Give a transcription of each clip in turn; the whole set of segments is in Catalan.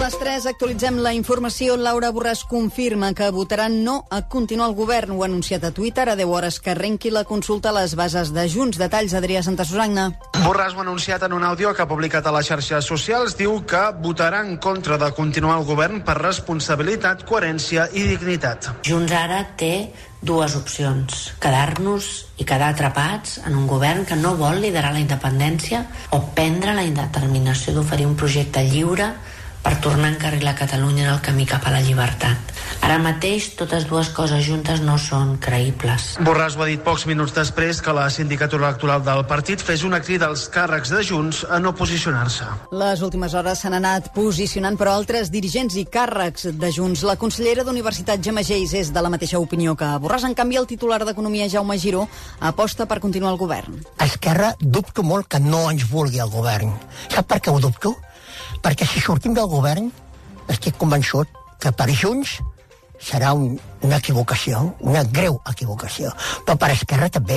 les 3, actualitzem la informació. Laura Borràs confirma que votarà no a continuar el govern. Ho ha anunciat a Twitter a 10 hores que arrenqui la consulta a les bases de Junts. Detalls, Adrià Santasusagna. Borràs ho ha anunciat en un àudio que ha publicat a les xarxes socials. Diu que votarà en contra de continuar el govern per responsabilitat, coherència i dignitat. Junts ara té dues opcions: quedar-nos i quedar atrapats en un govern que no vol liderar la independència o prendre la determinació d'oferir un projecte lliure per tornar a encarrilar Catalunya en el camí cap a la llibertat. Ara mateix totes dues coses juntes no són creïbles. Borràs ho ha dit pocs minuts després que la sindicatura electoral del partit fes una crida als càrrecs de Junts a no posicionar-se. Les últimes hores s'han anat posicionant, però altres dirigents i càrrecs de Junts. La consellera d'Universitat, Gemma Geis, és de la mateixa opinió que Borràs. En canvi, el titular d'Economia, Jaume Giró, aposta per continuar el govern. Esquerra, dubto molt que no ens vulgui el govern. Sap per què ho dubto? Perquè si sortim del govern, estic convençut que per Junts serà una equivocació, una greu equivocació. Però per Esquerra també,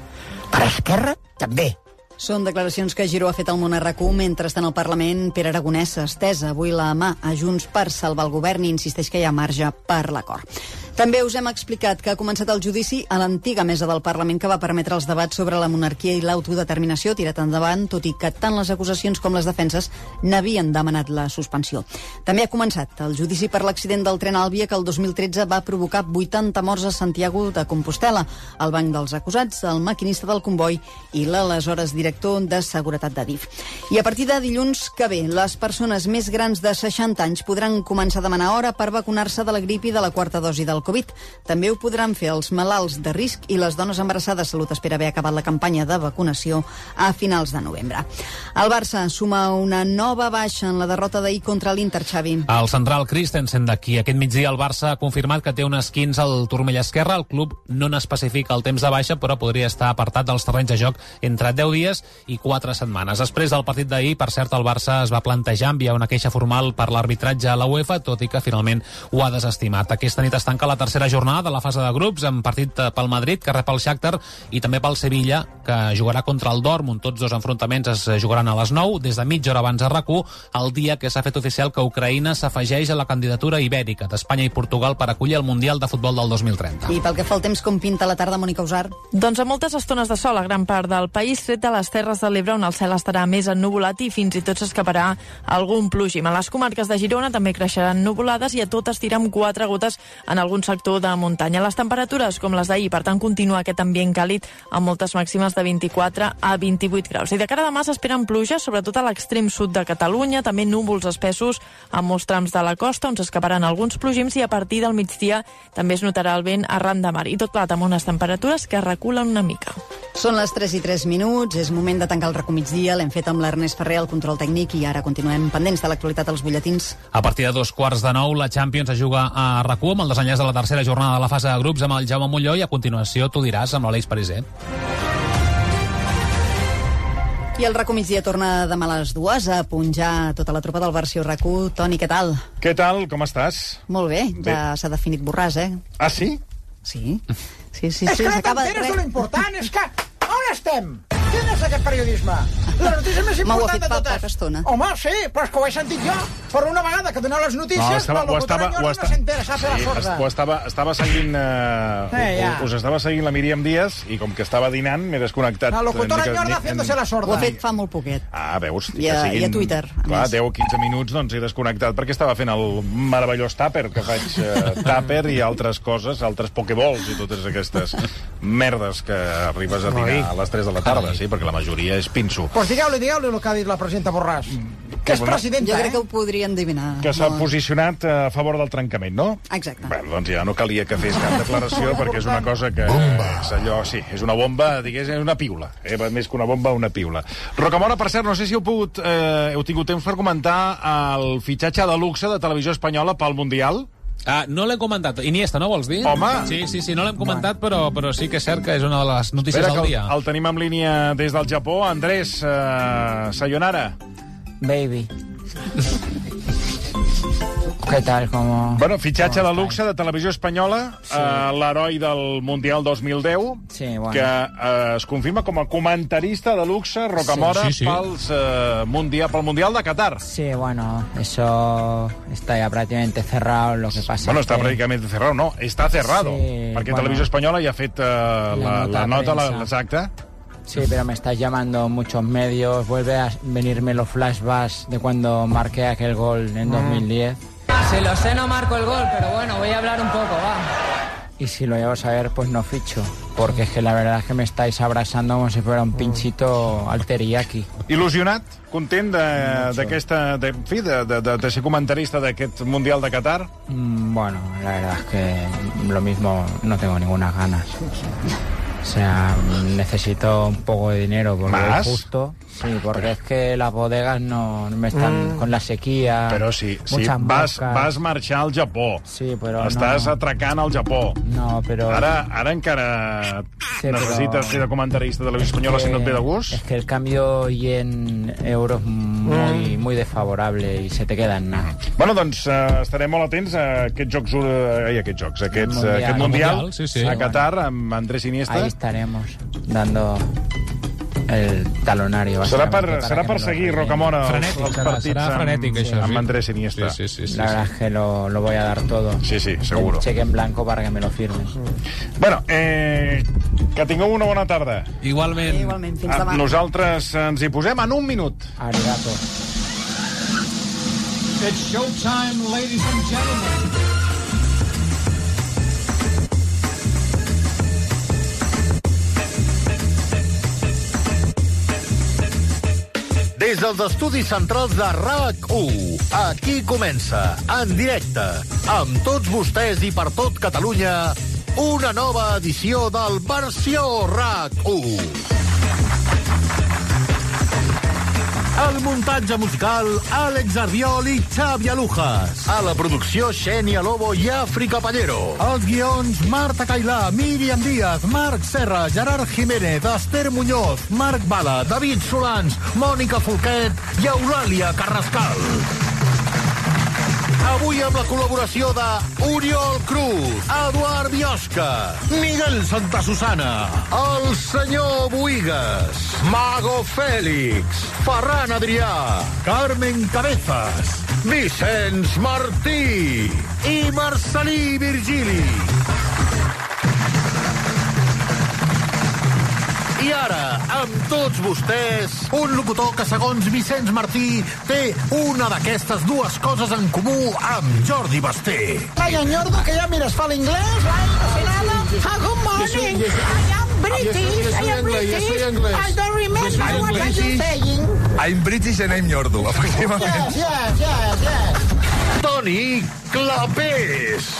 Per Esquerra també. Són declaracions que Giró ha fet al Món a RAC1. Mentrestant, al Parlament, Pere Aragonès estesa avui la mà a Junts per salvar el govern i insisteix que hi ha marge per l'acord. També us hem explicat que ha començat el judici a l'antiga mesa del Parlament que va permetre els debats sobre la monarquia i l'autodeterminació tirat endavant, tot i que tant les acusacions com les defenses n'havien demanat la suspensió. També ha començat el judici per l'accident del tren Àlvia que el 2013 va provocar 80 morts a Santiago de Compostel·la. El banc dels acusats, el maquinista del comboi i l'aleshores director de seguretat d'Adif. I a partir de dilluns que ve, les persones més grans de 60 anys podran començar a demanar hora per vacunar-se de la grip i de la quarta dosi del Covid. També ho podran fer els malalts de risc i les dones embarassades. Salut espera haver acabat la campanya de vacunació a finals de novembre. El Barça suma una nova baixa en la derrota d'ahir contra l'Inter, Xavi. El central Christensen d'aquí. Aquest migdia el Barça ha confirmat que té un esquins al turmell esquerre. El club no n'especifica el temps de baixa, però podria estar apartat dels terrenys de joc entre 10 dies i 4 setmanes. Després del partit d'ahir, per cert, el Barça es va plantejar enviar una queixa formal per l'arbitratge a la UEFA, tot i que finalment ho ha desestimat. Aquesta nit es tanca la tercera jornada de la fase de grups, amb partit pel Madrid, que rep el Shakhtar, i també pel Sevilla, que jugarà contra el Dortmund. Tots dos enfrontaments es jugaran a les 9, des de mitja hora abans a RAC1, el dia que s'ha fet oficial que Ucraïna s'afegeix a la candidatura ibèrica d'Espanya i Portugal per acollir el Mundial de Futbol del 2030. I pel que fa al temps, com pinta la tarda, Mònica Usar? Doncs a moltes estones de sol a gran part del país, tret de les Terres de l'Ebre, on el cel estarà més ennuvolat i fins i tot s'escaparà algun plogim. A les comarques de Girona també creixeran nuvolades i a totes tira amb 4 gotes en algun sector de muntanya. Les temperatures, com les d'ahir, per tant, continua aquest ambient càlid amb moltes màximes de 24 a 28 graus. I de cara a demà s'esperen pluges, sobretot a l'extrem sud de Catalunya, també núvols espessos a molts trams de la costa, on s'escaparan alguns plogims, i a partir del migdia també es notarà el vent arran de mar. I tot plat amb unes temperatures que reculen una mica. Són les 3:03, és moment de tancar el RAC1 migdia. L'hem fet amb l'Ernest Ferrer, el control tècnic, i ara continuem pendents de l'actualitat als butlletins. A partir de 2:15, la Champions es juga a RAC1 amb el desenllaç de la tercera jornada de la fase de grups amb el Jaume Molló, i a continuació tu diràs amb l'Aleix Pariser. I el RAC1 migdia torna demà a les 2 a punjar tota la tropa del versió RAC1. Toni, què tal? Què tal? Com estàs? Molt bé, ja s'ha definit Borràs, Ah, sí? Sí. Sí, és que no t'enteres de l'important, és que... On estem? Quin és aquest periodisme? La notícia més important de totes. Estona. Home, sí, però és que ho he sentit jo. Per una vegada que doneu les notícies, el locutor no s'entera, s'ha fet la sorda. Estava seguint... Us estava seguint la Míriam Díaz i com que estava dinant m'he desconnectat. La locutora enyorda haciéndose la sorda. Ho ha fet fa molt poquet. Veus? I a Twitter. Clar, 10 o 15 minuts doncs he desconnectat perquè estava fent el meravellós tàper, que faig tàper i altres coses, altres pokeballs i totes aquestes merdes que arribes a dinar a les 3 de la tarda, sí, perquè la majoria és pinso. Doncs digueu-li el que ha dit la presidenta Borràs. Que és presidenta, Jo crec que ho podrien adivinar. Que s'ha posicionat a favor del trencament, no? Exacte. Bé, doncs ja no calia que fes cap declaració perquè és una cosa que... És allò, sí, és una bomba, digués, és una piula. Més que una bomba, una piula. Rocamora, per cert, no sé si heu tingut temps per comentar el fitxatge de luxe de Televisió Espanyola pel Mundial. No l'hem comentat. Iniesta, no vols dir? Home! Sí, no l'hem comentat, però sí que és cert que és una de les notícies del dia. El tenim en línia des del Japó. Andrés, sayonara. Baby. Què tal, com... Bueno, fitxatge de luxe de Televisió Espanyola, l'heroi del Mundial 2010, que es confirma com a comentarista de luxe, Rocamora, pel Mundial de Qatar. Sí, bueno, eso está ya prácticamente cerrado, lo que pasa Bueno, es está que... prácticamente cerrado, no, está cerrado, Sí, perquè bueno, Televisió Espanyola ja ha fet la nota, l'exacta. Sí, pero me estás llamando muchos medios, vuelve a venirme los flashbacks de cuando marqué aquel gol en 2010. Si lo sé, no marco el gol, pero bueno, voy a hablar un poco, va. Y si lo llevo a saber, pues no ficho, porque es que la verdad es que me estáis abrazando como si fuera un pinchito al teriyaki. Il·lusionat? Content de ser comentarista d'aquest Mundial de Qatar? Bueno, la verdad es que lo mismo no tengo ninguna ganas. O sea, necesito un poco de dinero porque ¿Más? es justo. Sí, porque es que las bodegas no me están con la sequía. Però sí, muchas vas marxar al Japó. Sí, però Estàs no. atracant al Japó. No, però... Ara encara necessites ser de comentarista de Televisió Espanyola si no et ve de gust? Es que el cambio yen-euro es muy desfavorable y se te queda en nada. Bueno, doncs estarem molt atents a aquests aquest Mundial a Qatar amb Andrés Iniesta. Ahí estaremos dando el talonario. Serà per seguir, Rocamora, els partits amb Andrés Iniesta. Sí. La verdad es que lo voy a dar todo. Sí, seguro. El cheque en blanco para que me lo firmen. Bueno, que tingueu una bona tarda. Igualment. Igualment, fins demà. Nosaltres ens hi posem en un minut. Arigato. It's showtime, ladies and gentlemen. Des dels estudis centrals de RAC1, aquí comença, en directe, amb tots vostès i per tot Catalunya, una nova edició del Versió RAC1. El muntatge musical, Àlex Arbiol i Xavi Alujas. A la producció, Xènia Lobo i Àfrica Pallero. Els guions, Marta Cailà, Míriam Díaz, Marc Serra, Gerard Jiménez, Esther Muñoz, Marc Bala, David Solans, Mònica Folquet i Eulàlia Carrascal. Avui amb la col·laboració de Oriol Cruz, Eduard Biosca, Miguel Santasusana, el senyor Bohigas, Mago Fèlix, Ferran Adrià, Carmen Cabezas, Vicenç Martí i Marcelí Virgili. I ara, amb tots vostès, un locutor que, segons Vicenç Martí, té una d'aquestes dues coses en comú amb Jordi Basté. Vaya ñordo, que ya miras para el inglés. Good morning. I am British. I am British. I don't remember what are you saying. I'm British and I'm ñordo, efectivament. Yes. Toni Clapés.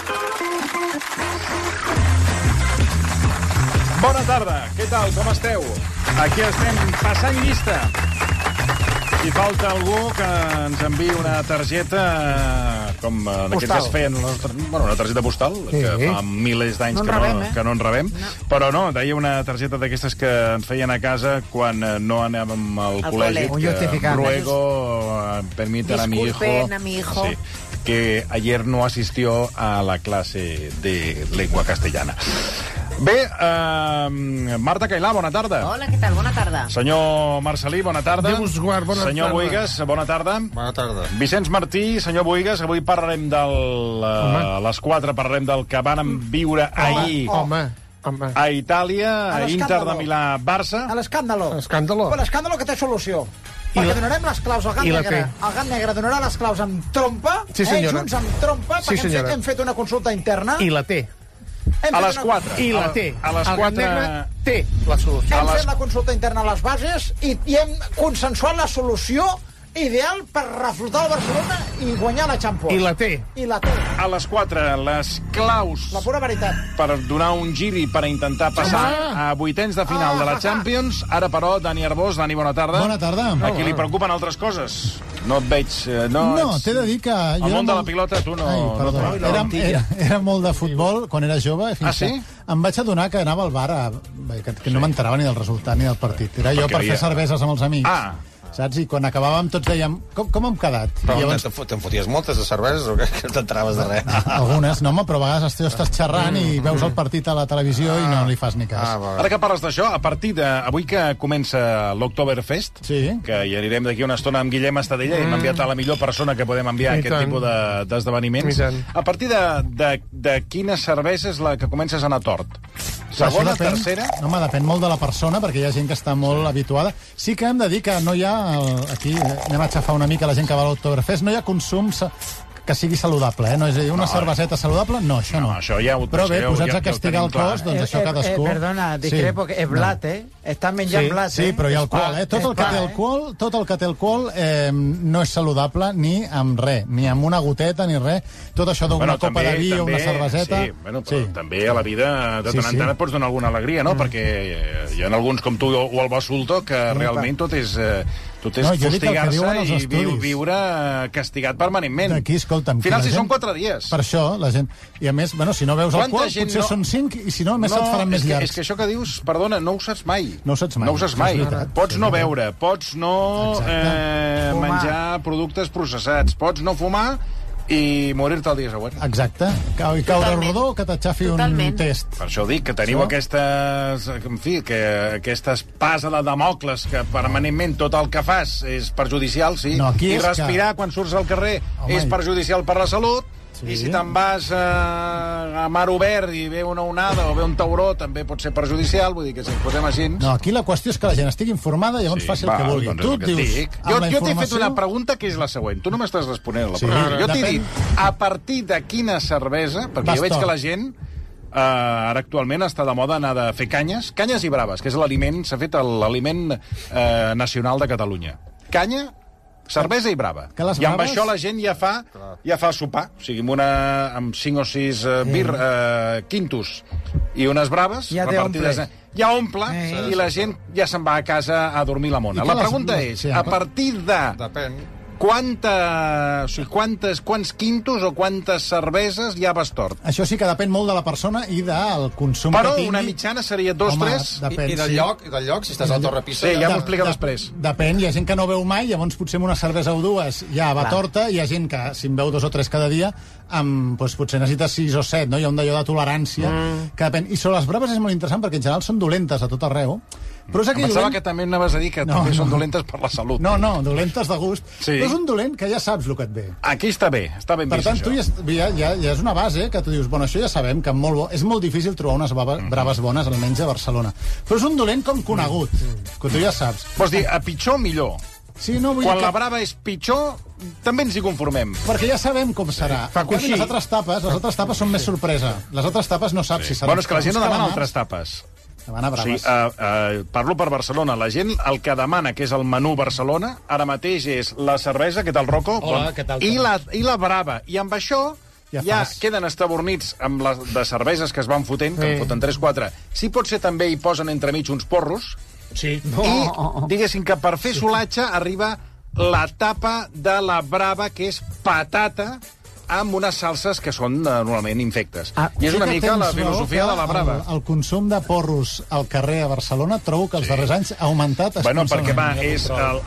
Bona tarda, què tal, com esteu? Aquí estem passant llista. Si falta algú que ens enviï una targeta, com en aquest cas feien una targeta postal, que fa milers d'anys que no en rebem, però no, deia una targeta d'aquestes que ens feien a casa quan no anàvem al col·legi, que ruego, permiten a mi hijo, que ayer no asistió a la clase de lengua castellana. Bé, Marta Cailà, bona tarda. Hola, què tal? Bona tarda. Senyor Marcelí, bona tarda. Déu us guard, bona tarda. Senyor Bohigas, bona tarda. Bona tarda. Vicenç Martí, senyor Bohigas, avui parlarem a les 4 parlarem del que van viure ahir a Itàlia, a Inter de Milà, Barça. A l'escàndalo. L'escàndalo. L'escàndalo que té solució. Perquè donarem les claus al Gat Negre. El Gat Negre donarà les claus amb trompa, junts amb trompa, perquè hem fet una consulta interna. I la té. A les 4. I la té. A les 4 té la solució. Hem fet la consulta interna a les bases i hem consensuat la solució ideal per reflotar el Barcelona i guanyar la Champions. I la té. I la té. A les 4, les claus... La pura veritat. Per donar un gir i per intentar passar a vuitens de final de la Champions. Ara, però, Dani Arbós. Dani, bona tarda. Bona tarda. A qui li preocupen altres coses? No et veig... No, t'he de dir que... El món de la pilota, tu no... Era molt de futbol quan era jove. Sí? Em vaig adonar que anava al bar, que no m'enterava ni del resultat ni del partit. Era jo per fer cerveses amb els amics. saps? I quan acabàvem tots dèiem, com hem quedat? Però llavors... te'n foties moltes de cerveses o que t'entraves de res? Algunes, no, home, però a vegades estàs xerrant i veus el partit a la televisió i no li fas ni cas. Ara que parles d'això, a partir d'avui que comença l'Oktoberfest, que hi anirem d'aquí una estona amb Guillem Estadella i m'ha enviat a la millor persona que podem enviar a aquest tipus d'esdeveniments, a partir de quina cervesa és la que comences a anar tort? Segona, tercera? No, depèn molt de la persona, perquè hi ha gent que està molt habituada. Sí que hem de dir que no hi ha... Aquí anem a xafar una mica la gent que va a l'Oktoberfest. No hi ha consum que sigui saludable, no? És a dir, una cerveseta saludable, no, això no. Això ja però bé, posats a castigar el cos, doncs això cadascú... Perdona, discrepo, que és blat, Està menjant blat, Sí, però hi ha alcohol, Tot el que té alcohol no és saludable ni amb res, ni amb una goteta, ni res. Tot això d'una copa de vi o una cerveseta... Sí, però també a la vida de tant en tant et pots donar alguna alegria, no? Perquè hi ha alguns com tu o el Basulto que realment tot és fustigar-se i viure castigat permanentment. Aquí, escolta'm... Al final, si són 4 dies. Per això, la gent... I a més, si no veus alcohol, potser són 5, i si no, més se't faran més llargs. És que això que dius, perdona, no ho saps mai. No ho saps mai. Pots no beure, pots no menjar productes processats, pots no fumar i morir-te el dia següent. Exacte. I caure al rodó que t'aixafi un test. Per això dic que teniu aquesta espasa de Damocles que permanentment tot el que fas és perjudicial, sí. I respirar quan surts al carrer és perjudicial per la salut. I si te'n vas a mar obert i ve una onada o ve un tauró, també pot ser perjudicial, vull dir que si ens posem així... No, aquí la qüestió és que la gent estigui informada i llavors faci el que vulgui. Tu dius... Jo t'he fet una pregunta que és la següent. Tu no m'estàs responent a la pregunta. Jo t'he dit, a partir de quina cervesa, perquè jo veig que la gent... ara actualment està de moda anar de fer canyes i braves, que és l'aliment, s'ha fet l'aliment nacional de Catalunya. Canya, cervesa i brava. I amb això la gent ja fa sopar. O sigui, amb 5 o 6 quintos i unes braves repartides... Ja omple i la gent ja se'n va a casa a dormir la mona. La pregunta és, a partir de... Depèn. Quants quintos o quantes cerveses hi ha Bastort? Això sí que depèn molt de la persona i del consum que tingui. Però una mitjana seria 2, 3... I del lloc, si estàs al Torre Pisa... Sí, ja m'ho explica després. Depèn, hi ha gent que no veu mai, llavors potser amb una cervesa o dues ja va torta, hi ha gent que, si en veu 2 o 3 cada dia, potser necessita 6 o 7, no? Hi ha un d'allò de tolerància, que depèn. I sobre les braves és molt interessant, perquè en general són dolentes a tot arreu. Però és em pensava que també anaves a dir que també són dolentes per la salut. No, dolentes de gust. Però és un dolent que ja saps el que et ve. Aquí està ben vist això. Per tant, tu ja és una base que tu dius, bueno, això ja sabem que és molt difícil trobar unes braves bones, almenys a Barcelona. Però és un dolent com conegut, que tu ja saps. Vols dir, a pitjor, millor? Sí, no, quan la brava és pitjor, també ens hi conformem. Perquè ja sabem com serà. Les altres tapes són més sorpresa. Les altres tapes no saps si serà... Bueno, és que la gent no demana altres tapes. Sí, parlo per Barcelona. La gent el que demana, que és el menú Barcelona, ara mateix és la cervesa, què tal, Rocco? Hola, què tal? I la brava. I amb això ja queden estabornits amb les de cerveses que es van fotent, que en foten 3-4. Sí, pot ser també hi posen entremig uns porros. Sí. I diguéssim que per fer solatge arriba la tapa de la brava, que és patata, amb unes salses que són normalment infectes. I és una mica la filosofia de la brava. El consum de porros al carrer a Barcelona trobo que els darrers anys ha augmentat. Bueno, perquè és...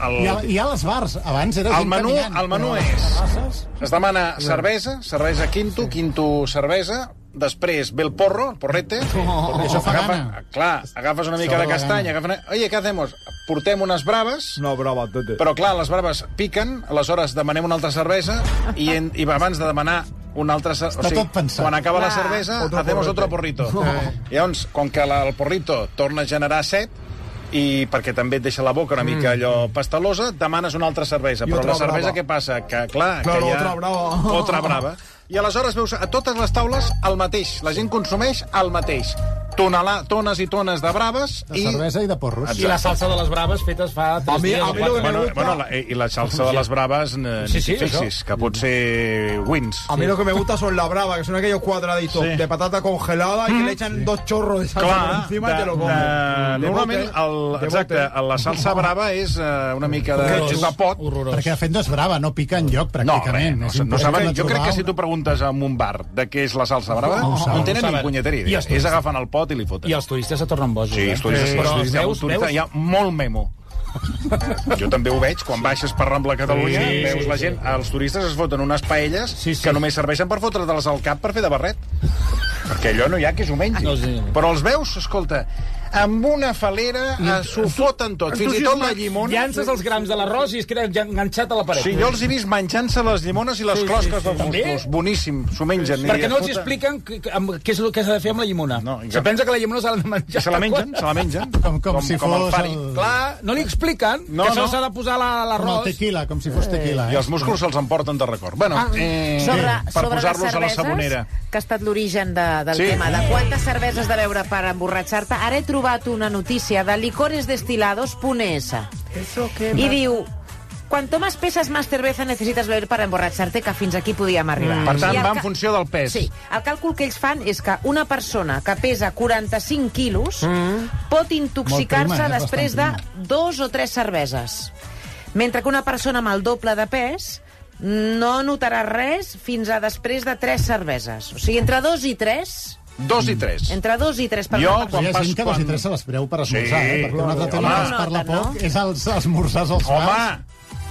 Hi ha les bars. Abans era gent caminant. El menú és... Es demana cervesa quinto cervesa, després ve el porro, el porrete. Això fa gana. Clar, agafes una mica de castany, oye, ¿qué hacemos? Portem unes braves, però clar, les braves piquen, aleshores demanem una altra cervesa i abans de demanar una altra... O sigui, quan acaba la cervesa, hacemos otro porrito. Llavors, com que el porrito torna a generar set, i perquè també et deixa la boca una mica allò pastalosa, demanes una altra cervesa. Però la cervesa, què passa? Que clar, que hi ha... Otra brava. I aleshores veus a totes les taules el mateix. La gent consumeix el mateix. Tones i tones de braves de cervesa i de porros. Exacte. I la salsa de les braves fetes fa 3 dies o 4. I la salsa de las bravas, fixis, que pot ser wins. A mí lo que me gusta son las bravas, que son aquellos cuadraditos de patata congelada y que le echan 2 chorros de salsa por encima y te lo comes. Normalment, la salsa brava és una mica de pot. Perquè de fet no és brava, no pica enlloc, pràcticament. No saben, jo crec que si tu preguntes en un bar de què és la salsa brava, no tenen ni punyetera idea. És agafant el pot i li foten. I els turistes se tornen bojos. Sí, els turistes hi ha molt memo. Jo també ho veig, quan baixes per Rambla Catalunya, veus la gent, els turistes es foten unes paelles que només serveixen per fotre-te-les al cap per fer de barret. Perquè allò no hi ha qui s'ho mengi. Però els veus, escolta, amb una falera s'ho foten tot, fins i tot la llimona... Llances els grams de l'arròs i es queda enganxat a la paret. Sí, jo els he vist menjant-se les llimones i les closques dels musclos. Boníssim, s'ho mengen. Perquè no els expliquen què és el que s'ha de fer amb la llimona. Se pensa que la llimona s'ha de menjar. Se la mengen. Com si fos... Clar, no li expliquen que això s'ha de posar l'arròs. Com el tequila, com si fos tequila. I els músculs se'ls emporten de record. Bueno, per posar-los a la sabonera. Que ha estat l'origen del tema, de quantes cerveses de beure per emborratxar-te. Ara he trobat una notícia de licoresdestilados.es i diu: cuanto más pesas, más cerveza necesitas beber para emborracharte, que fins aquí podíem arribar. Per tant, va en funció del pes. Sí, el càlcul que ells fan és que una persona que pesa 45 quilos pot intoxicar-se després de 2 o 3 cerveses, mentre que una persona amb el doble de pes no notarà res fins a després de 3 cerveses. O sigui, entre 2 i 3... 2 i 3. Entre 2 i 3 per una persona. Hi ha gent que 2 i 3 se les preu per esmorzar, perquè un altre tema que es parla poc és els esmorzars als bars.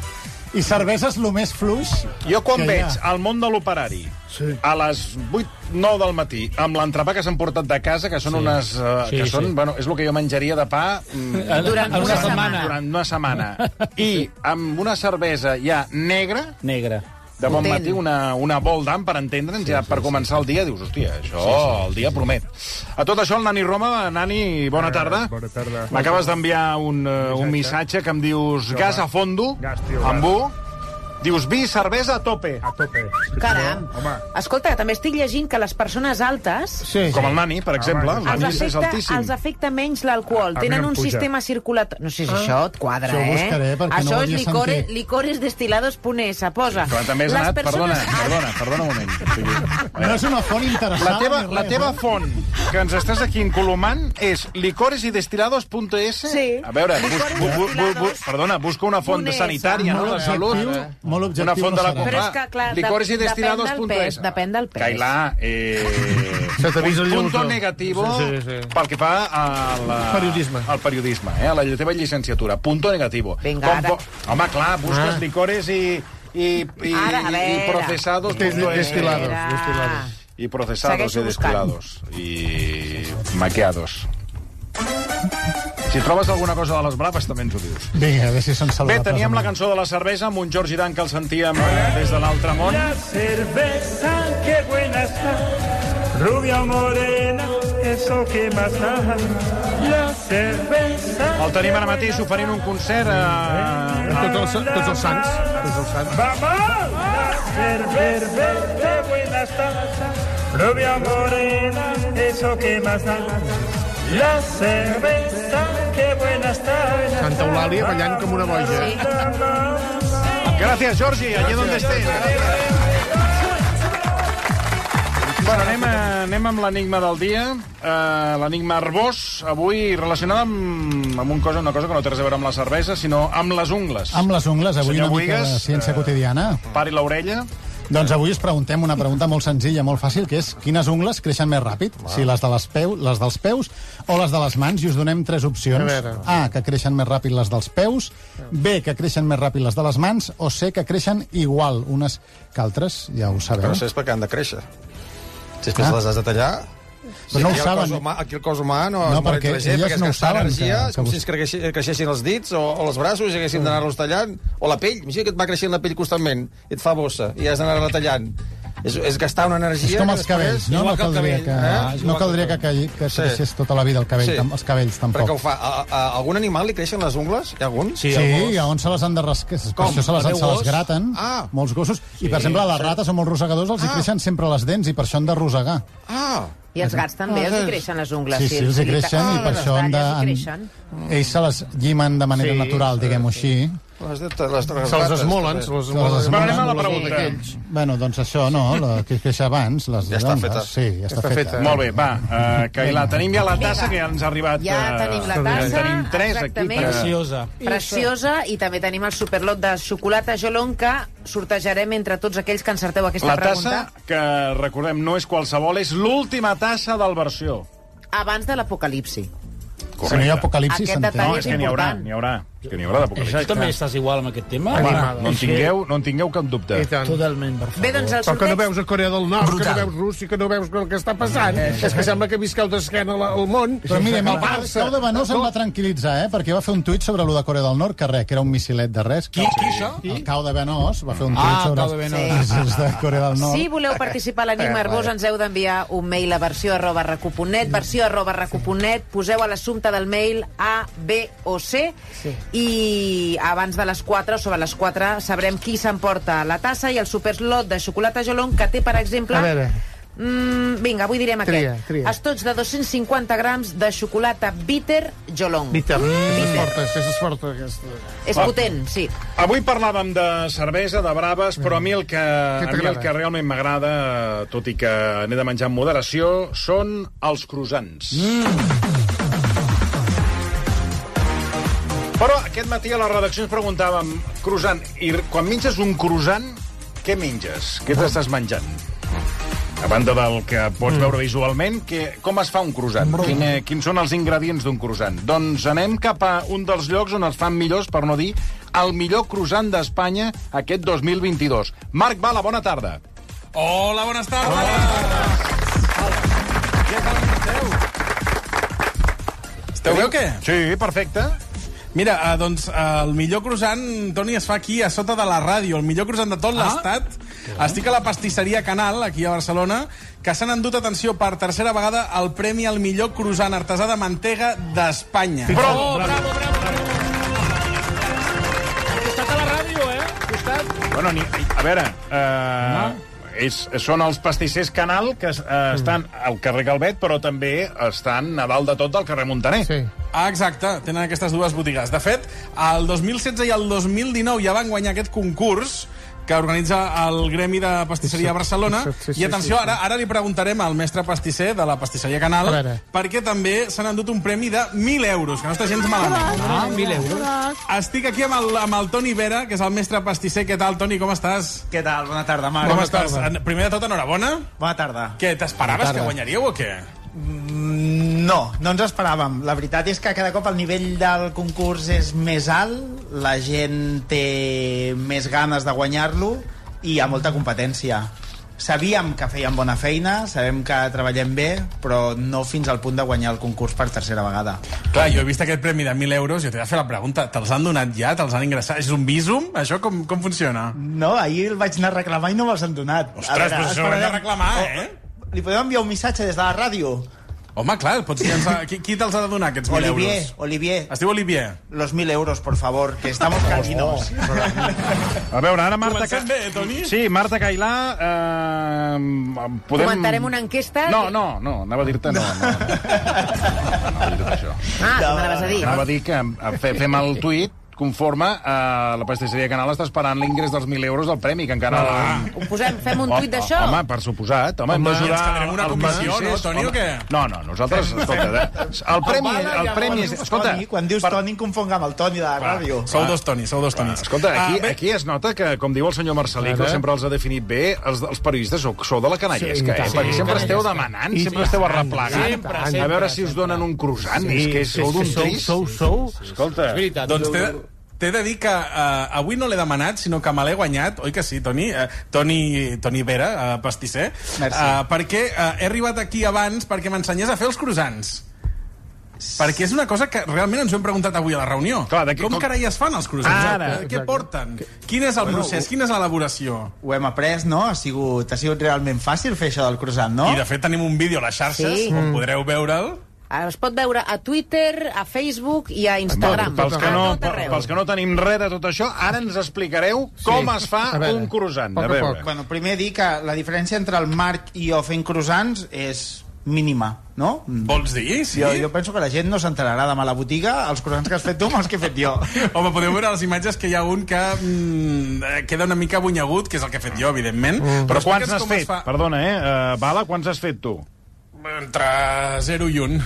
I cerveses el més fluix. Jo quan veig al món de l'operari a les 8-9 del matí amb l'entrepà que s'han portat de casa, que són unes... Bueno, és el que jo menjaria de pa durant una setmana. Durant una setmana. I amb una cervesa ja negra de bon matí, una Boldam, per entendre'ns, ja per començar el dia, dius, hòstia, això el dia promet. A tot això, el Nani Roma, Nani, bona tarda. Bona tarda. M'acabes d'enviar un missatge que em dius gas a fondo, amb U. Dius, vi, cervesa a tope. A tope. Caram. Escolta, també estic llegint que les persones altes... Com el Nani, per exemple. El Nani és altíssim. Els afecta menys l'alcohol. Tenen un sistema circulatori... No sé si això et quadra, Això ho buscaré, perquè no ho havia sentit. licoresdestilados.es, posa. Però també has anat... Perdona un moment. No és una font interessant. La teva font, que ens estàs aquí encolomant, és licoresidestilados.es? Sí. A veure, busca una font sanitària, no?, de salut. Molt objectiu una font de la no serà. Però és que, clar, depèn del pes. Cailà, punto negativo pel que fa al periodisme, a la teva llicenciatura. Punto negativo. Home, clar, busques licores i procesados. Destilados. Y procesados y destilados. Y maqueados. Si trobes alguna cosa de les braves, també ens ho dius. Vinga, a veure si són saludables. Bé, teníem la cançó de la cervesa amb un George Dan que el sentíem des de l'altre món. La cerveza, que buena está, rubia o morena, eso que más da. La cerveza... El tenim ara mateix oferint un concert a... Tots els sants. Vamos! La cerveza, que buena está, rubia o morena, eso que más da. La cerveza, que buena está. Santa Eulàlia ballant com una boja. Gràcies, Jordi, allí on estés. Bueno, anem amb l'enigma del dia. L'enigma Arbós, avui relacionada amb una cosa que no té res a veure amb la cervesa, sinó amb les ungles. Amb les ungles, avui Senyor una mica de ciència quotidiana. Pari l'orella. Doncs avui us preguntem una pregunta molt senzilla, molt fàcil, que és quines ungles creixen més ràpid? Si les dels peus o les de les mans, i us donem 3 opcions. A, que creixen més ràpid les dels peus, B, que creixen més ràpid les de les mans, o C, que creixen igual unes que altres, ja ho sabeu. Però no sé perquè han de créixer. Si després les has de tallar... Però no ho saben. Aquí el cos humà no perquè elles no ho saben. És com si ens creixessin els dits o els braços i haguéssim d'anar-los tallant. O la pell. Imagina que et va creixent la pell constantment i et fa bossa i has d'anar-la tallant. És gastar una energia... És com els cabells, no? No caldria que creixés tota la vida el cabell, els cabells, tampoc. Perquè ho fa. A algun animal li creixen les ungles? Hi ha algun? Sí, on se les han de rascar. Per això se les graten, molts gossos. I, per exemple, a les rates o molts rosegadors els hi creixen sempre les dents i per això han de rosegar. I els gats també els hi creixen les ungles. Sí, els hi creixen i per això ells se les llimen de manera natural, diguem-ho així. Se les esmolen. Anem a la pregunta. Bueno, doncs això no, la que creix abans. Ja està feta. Sí, ja està feta. Molt bé, va, Cailà, tenim ja la tassa que ja ens ha arribat. Ja tenim la tassa. Tenim 3 aquí. Preciosa. I també tenim el superlot de xocolata Jolon que sortejarem entre tots aquells que encerteu aquesta pregunta. La tassa, que recordem, no és qualsevol, és l'última tassa del versió. Abans de l'apocalipsi. Si no hi ha apocalipsi, aquest detall és que n'hi haurà. És que n'hi haurà d'apocalipsis. Tu també estàs igual amb aquest tema? No en tingueu cap dubte. Totalment, per favor. Bé, doncs el Però que no sorteig... veus a Corea del Nord, que no veus Rússia, que no veus el que està passant. És que sembla que visqueu d'esquena al món. Però mira, el Barça de Benós em va tranquil·litzar, perquè va fer un tuit sobre allò de Corea del Nord, que res, que era un missilet de res. Qui, això? El Cau de Benós va fer un tuit sobre els míssils de Corea del Nord. Si voleu participar a l'Enigma Arbós, ens heu d'enviar un mail a versió@recu.net, versió@recu.net, poseu a l'assumpte del mail A, B o C, i abans de les 4, sobre les 4, sabrem qui s'emporta la tassa i el superslot de xocolata Jolong, que té, per exemple... A veure... vinga, avui direm aquest. Tria. Estots de 250 grams de xocolata Bitter Jolong. Bitter. És forta, aquesta. És potent, sí. Avui parlàvem de cervesa, de braves, però a mi el que realment m'agrada, tot i que n'he de menjar amb moderació, són els croissants. Però aquest matí a la redacció ens preguntàvem, croissant, i quan menges un croissant, què menges? Què t'estàs menjant? A banda del que pots veure visualment, com es fa un croissant? Quins són els ingredients d'un croissant? Doncs anem cap a un dels llocs on es fan millors, per no dir, el millor croissant d'Espanya aquest 2022. Marc Bala, bona tarda. Hola, bones tardes. Què tal esteu? Esteu bé o què? Sí, perfecte. Mira, doncs el millor croissant, Toni, es fa aquí a sota de la ràdio. El millor croissant de tot l'estat. Estic a la pastisseria Canal, aquí a Barcelona, que s'han endut, atenció, per tercera vegada el premi al millor croissant artesà de mantega d'Espanya. Bravo! Costat a la ràdio, Costat. Bueno, a veure... Són els pastissers Canal, que estan al carrer Calvet, però també estan a dalt de tot del carrer Montaner. Sí. Exacte, tenen aquestes dues botigues. De fet, el 2016 i el 2019 ja van guanyar aquest concurs que organitza el Gremi de Pastisseria Barcelona. I atenció, ara li preguntarem al mestre pastisser de la pastisseria Canal perquè també s'han endut un premi de 1.000 euros, que no està gens malament. 1.000 euros. Estic aquí amb el Toni Vera, que és el mestre pastisser. Què tal, Toni, com estàs? Què tal? Bona tarda, Marc. Com estàs? Primer de tot, enhorabona. Bona tarda. Què, t'esperaves que guanyaríeu o què? No ens esperàvem. La veritat és que cada cop el nivell del concurs és més alt, la gent té més ganes de guanyar-lo i hi ha molta competència. Sabíem que fèiem bona feina, sabem que treballem bé, però no fins al punt de guanyar el concurs per tercera vegada. Clar, jo he vist aquest premi de 1.000 euros i t'he de fer la pregunta, te'ls han donat ja? Te'ls han ingressat? És un visum? Això com funciona? No, ahir el vaig anar a reclamar i no me'ls han donat. Ostres, però això ho hem de reclamar, Li podem enviar un missatge des de la ràdio? Home, clar, pots llançar... Qui te'ls ha de donar, aquests 1.000 euros? Olivier. Es diu Olivier? Los 1.000 euros, por favor, que estamos cansinos. A veure, ara Marta... Comencem bé, Toni? Sí, Marta Cailà... Comentarem una enquesta... No, anava a dir-te no. Anava a dir-te això. Me l'anaves a dir. Anava a dir que fem el tuit conforme la pastisseria Canal està esperant l'ingrés dels 1.000 euros del premi, que encara... Fem un tuit d'això? Home, per suposat. Home, hem d'ajudar... Ens quedarem una comissió, no, Toni, o què? No, nosaltres, escolta, el premi és... Escolta... Quan dius Toni, confonga amb el Toni de la ràdio. Sou dos Tonis. Escolta, aquí es nota que, com diu el senyor Marcelí, que sempre els ha definit bé, els periodistes sou de la canallesca, perquè sempre esteu demanant, sempre esteu arreplegant, a veure si us donen un croissant, és que sou d'un trist. Sou. Escolta... Doncs t'he de dir que avui no l'he demanat, sinó que me l'he guanyat, oi que sí, Toni? Toni Vera, pastisser. Perquè he arribat aquí abans perquè m'ensenyés a fer els croissants. Perquè és una cosa que realment ens ho hem preguntat avui a la reunió. Com carai es fan els croissants? Què porten? Quin és el procés? Quina és l'elaboració? Ho hem après, no? Ha sigut realment fàcil fer això del croissant, no? I de fet tenim un vídeo a les xarxes, on podreu veure'l. Es pot veure a Twitter, a Facebook i a Instagram. Pels que no tenim res de tot això, ara ens explicareu com es fa un croissant. Bueno, primer dir que la diferència entre el Marc i jo fent croissants és mínima, no? Vols dir? Sí? Jo penso que la gent no s'enterarà demà a la botiga els croissants que has fet tu amb els que he fet jo. Home, podeu veure les imatges que hi ha un que queda una mica abunyagut, que és el que he fet jo, evidentment. Però quants n'has fet? Perdona, Bala, quants has fet tu? Entre 0 i 1.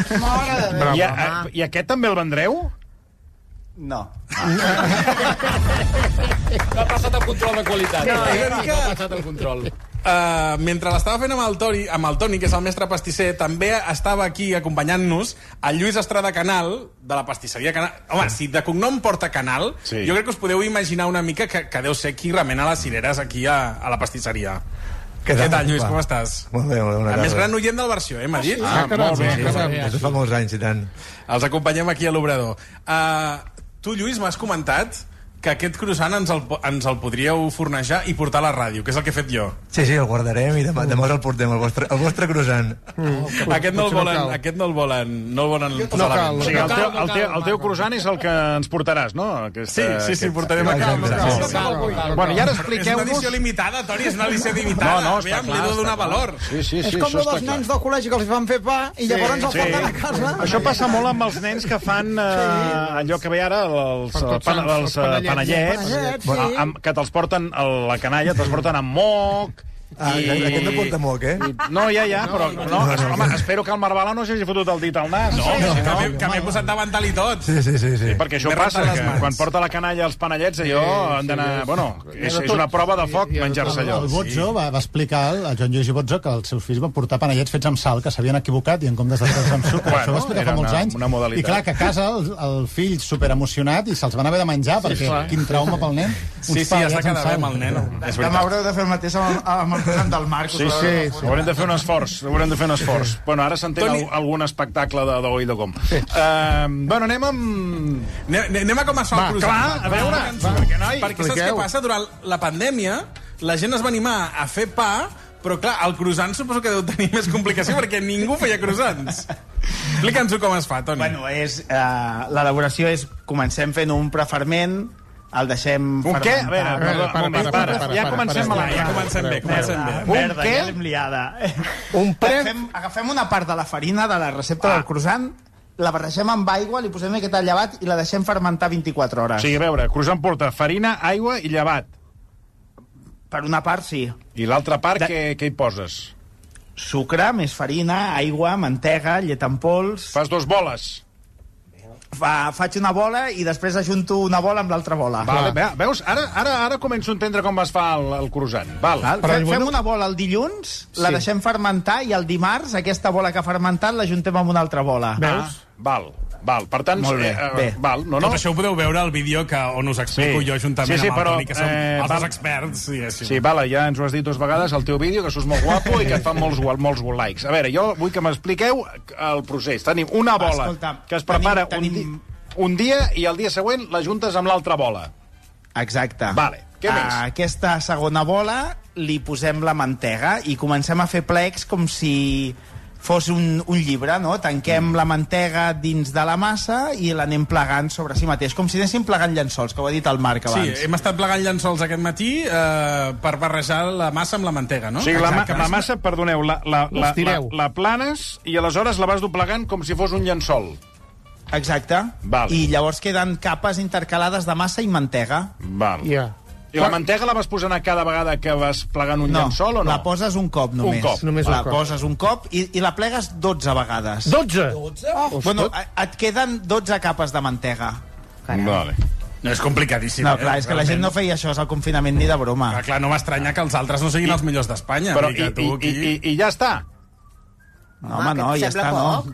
I aquest també el vendreu? No. No ha passat el control de qualitat. No ha passat el control. mentre l'estava fent amb el Toni, que és el mestre pastisser, també estava aquí acompanyant-nos el Lluís Estrada Canal, de la pastisseria Canal. Home, si de cognom porta Canal, jo crec que us podeu imaginar una mica que deu ser qui remena les cireres aquí a la pastisseria. Què tal, Lluís, com estàs? Molt bé, molt bé. A més gran oient del Versió, m'ha dit? Molt bé, des de fa molts anys, i tant. Els acompanyem aquí a l'Obrador. Tu, Lluís, m'has comentat que aquest croissant ens el podríeu fornejar i portar a la ràdio, que és el que he fet jo. Sí, el guardarem i demà el portem, el vostre croissant. Aquest no el volen posar a la venda. O sigui, el teu croissant és el que ens portaràs, no? Sí, portarem a casa. Bueno, i ara expliqueu-nos... És una edició limitada, Toni, és una edició limitada. Aviam, li he de donar valor. És com dos nens del col·legi que els van fer pa i llavors els porten a casa. Això passa molt amb els nens que fan allò que ve ara, els panellets, que te'ls porten a la canalla, te'ls porten amb moc... Aquest no porta moc, No, ja, però... Home, espero que el Marvala no s'hagi fotut el dit al nas. No, que m'he posat davantal i tot. Sí. Perquè això passa, que quan porta la canalla als panellets, allò han d'anar... Bueno, és una prova de foc menjar-se allò. El Bozzo va explicar, el Joan Lluís i Bozzo, que els seus fills van portar panellets fets amb sal, que s'havien equivocat, i en comptes de fer-los amb sucre. Això ho va explicar fa molts anys. I clar, que a casa el fill superemocionat i se'ls van haver de menjar, perquè quin trauma pel nen. Sí, està quedant bé amb el nen. Demà haureu de fer el mateix amb el croissant del Marc. Sí, haurem de fer un esforç. Bueno, ara s'entén algun espectacle d'O i de com. Bueno, anem a com es fa el croissant. Clar, a veure, perquè saps què passa? Durant la pandèmia, la gent es va animar a fer pa, però clar, el croissant suposo que deu tenir més complicació perquè ningú feia croissants. Explica'ns-ho com es fa, Toni. Bueno, l'elaboració és, comencem fent un preferment, el deixem fermentar. Un què? Ja comencem bé. Merda, ja l'hem liada. Agafem una part de la farina de la recepta del croissant, la barregem amb aigua, li posem aquest llevat i la deixem fermentar 24 hores. O sigui, a veure, croissant porta farina, aigua i llevat. Per una part, sí. I l'altra part, què hi poses? Sucre, més farina, aigua, mantega, llet en pols... Fas 2 boles. Faig una bola i després ajunto una bola amb l'altra bola. Veus? Ara començo a entendre com es fa el croissant. Fem una bola el dilluns, la deixem fermentar i el dimarts aquesta bola que ha fermentat l'ajuntem amb una altra bola. Veus? Val. Per tant, bé. Tot això ho podeu veure al vídeo on us explico jo juntament amb el Toni, que som els dos experts. Sí, ja ens ho has dit 2 vegades al teu vídeo, que sos molt guapo i que et fan molts likes. A veure, jo vull que m'expliqueu el procés. Tenim una bola que es prepara un dia i el dia següent la juntes amb l'altra bola. Exacte. Què més? A aquesta segona bola li posem la mantega i comencem a fer plecs com si fos un llibre, no? Tanquem la mantega dins de la massa i l'anem plegant sobre si mateix, com si anéssim plegant llençols, que ho ha dit el Marc abans. Sí, hem estat plegant llençols aquest matí per barrejar la massa amb la mantega, no? O sigui, la massa, perdoneu, la planes i aleshores la vas doblegant com si fos un llençol. Exacte. I llavors queden capes intercalades de massa i mantega. I la mantega la vas posant a cada vegada que vas plegant un llençol o no? La poses un cop només. La poses un cop i la plegues 12 vegades. 12? Bueno, et queden 12 capes de mantega. Vale. No, és complicadíssim. No, clar, és que la gent no feia això al confinament ni de broma. Clar, no m'estranya que els altres no siguin els millors d'Espanya. I ja està? No, home, no, ja està, no.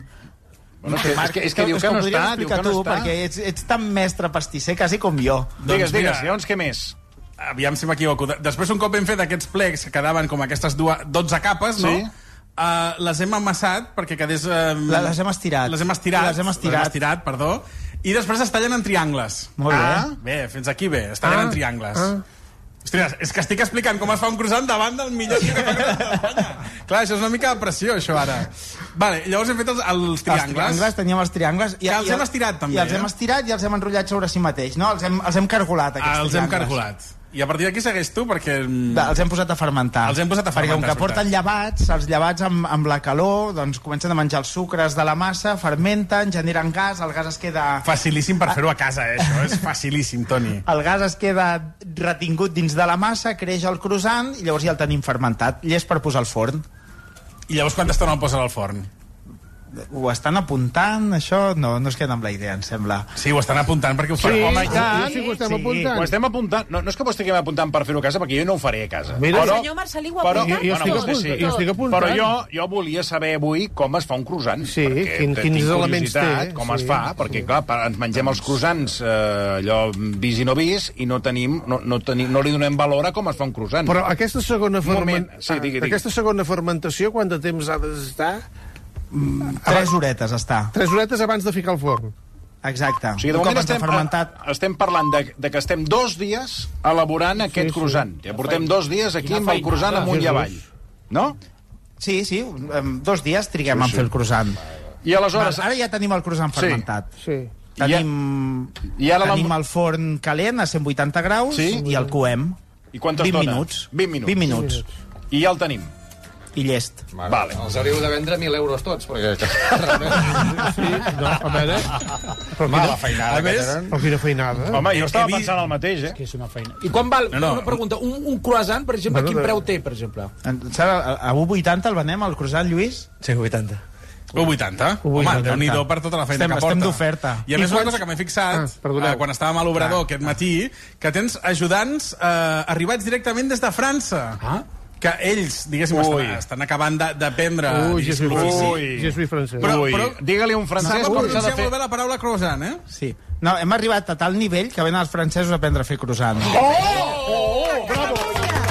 És que diu que no està, perquè ets tan mestre pastisser quasi com jo. Digues, llavors què més? Aviam si m'equivoco. Després, un cop hem fet aquests plecs que quedaven com aquestes 12 capes, no? Les hem amassat perquè quedés... Les hem estirat. Les hem estirat, perdó. I després es tallen en triangles. Molt bé. Bé, fins aquí bé. Es tallen en triangles. Ostres, és que estic explicant com es fa un croissant davant del millor d'Espanya. Clar, això és una mica de pressió, això, ara. Vale, llavors hem fet els triangles. Teníem els triangles. Que els hem estirat, també. I els hem estirat i els hem enrotllat sobre si mateix, no? Els hem cargolat, aquests triangles. Els hem cargolat. I a partir d'aquí segueix tu, perquè... Els hem posat a fermentar. Perquè com que porten llevats, els llevats amb la calor, doncs comencen a menjar els sucres de la massa, fermenten, generen gas, el gas es queda... Facilíssim per fer-ho a casa, això. És facilíssim, Toni. El gas es queda retingut dins de la massa, creix el croissant i llavors ja el tenim fermentat. Llest per posar al forn. I llavors quanta estona el poses al forn? ho estan apuntant, això? No es queden amb la idea, em sembla. Sí, ho estan apuntant perquè ho farem. Home, i tant. Sí, ho estem apuntant. Ho estem apuntant. No és que ho estiguem apuntant per fer-ho a casa, perquè jo no ho faré a casa. El senyor Marcelí ho apunta? Jo estic apuntant. Però jo volia saber avui com es fa un croissant. Sí, quins elements té. Com es fa, perquè, clar, ens mengem els croissants allò vist i no vist, i no li donem valor a com es fa un croissant. Però aquesta segona fermentació, quant de temps ha d'estar? 3 horetes està. 3 horetes abans de ficar al forn. Exacte. O sigui, de moment estem parlant de que estem 2 dies elaborant aquest croissant. Ja portem 2 dies aquí amb el croissant amunt i avall. No? Sí, 2 dies triguem a fer el croissant. I aleshores... Ara ja tenim el croissant fermentat. Sí. Tenim el forn calent a 180 graus i el coem. I quanta estona? 20 minuts. I ja el tenim. I llest. Vale. Els hauríeu de vendre 1.000 euros tots, perquè... a veure... Mala feinada que tenen. Però quina feinada. Home, jo estava pensant el mateix, que és una feina. I quan val, una pregunta, un croissant, per exemple, quin preu té, per exemple? A 1,80 el venem, el croissant, Lluís? Sí, 1,80. 1,80? Home, Déu-n'hi-do per tota la feina que porta. Estem d'oferta. I a més, una cosa que m'he fixat, quan estàvem a l'obrador aquest matí, que tens ajudants arribats directament des de França. Que ells, diguéssim, estan acabant d'aprendre l'ofici. Je suis francès. Però digue-li un francès com s'ha de fer. Molt bé la paraula croissant, eh? Sí. No, hem arribat a tal nivell que venen els francesos a aprendre a fer croissant. Bravo!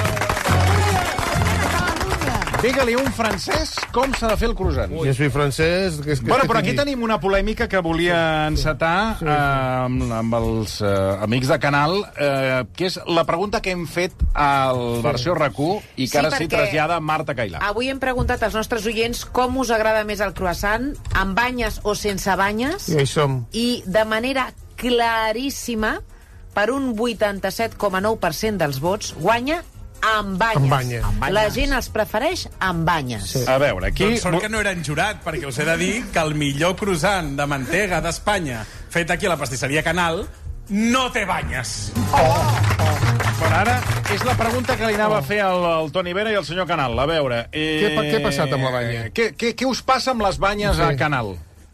Digue-li un francès com s'ha de fer el croissant. Je suis francès... Bueno, però aquí tenim una polèmica que volia encetar amb els amics de Canal, que és la pregunta que hem fet al versió RAC1 i que ara s'hi trasllada Marta Cailà. Avui hem preguntat als nostres oients com us agrada més el croissant, amb banyes o sense banyes. I hi som. I de manera claríssima, per un 87,9% dels vots, guanya amb banyes. La gent els prefereix amb banyes. Sí. A veure, aquí... Doncs sort que no eren jurat, perquè us he de dir que el millor croissant de mantega d'Espanya fet aquí a la pastisseria Canal no té banyes. Però ara és la pregunta que li anava a fer al Toni Vera i al senyor Canal. A veure... Què ha passat amb la banya? Què us passa amb les banyes a Canal?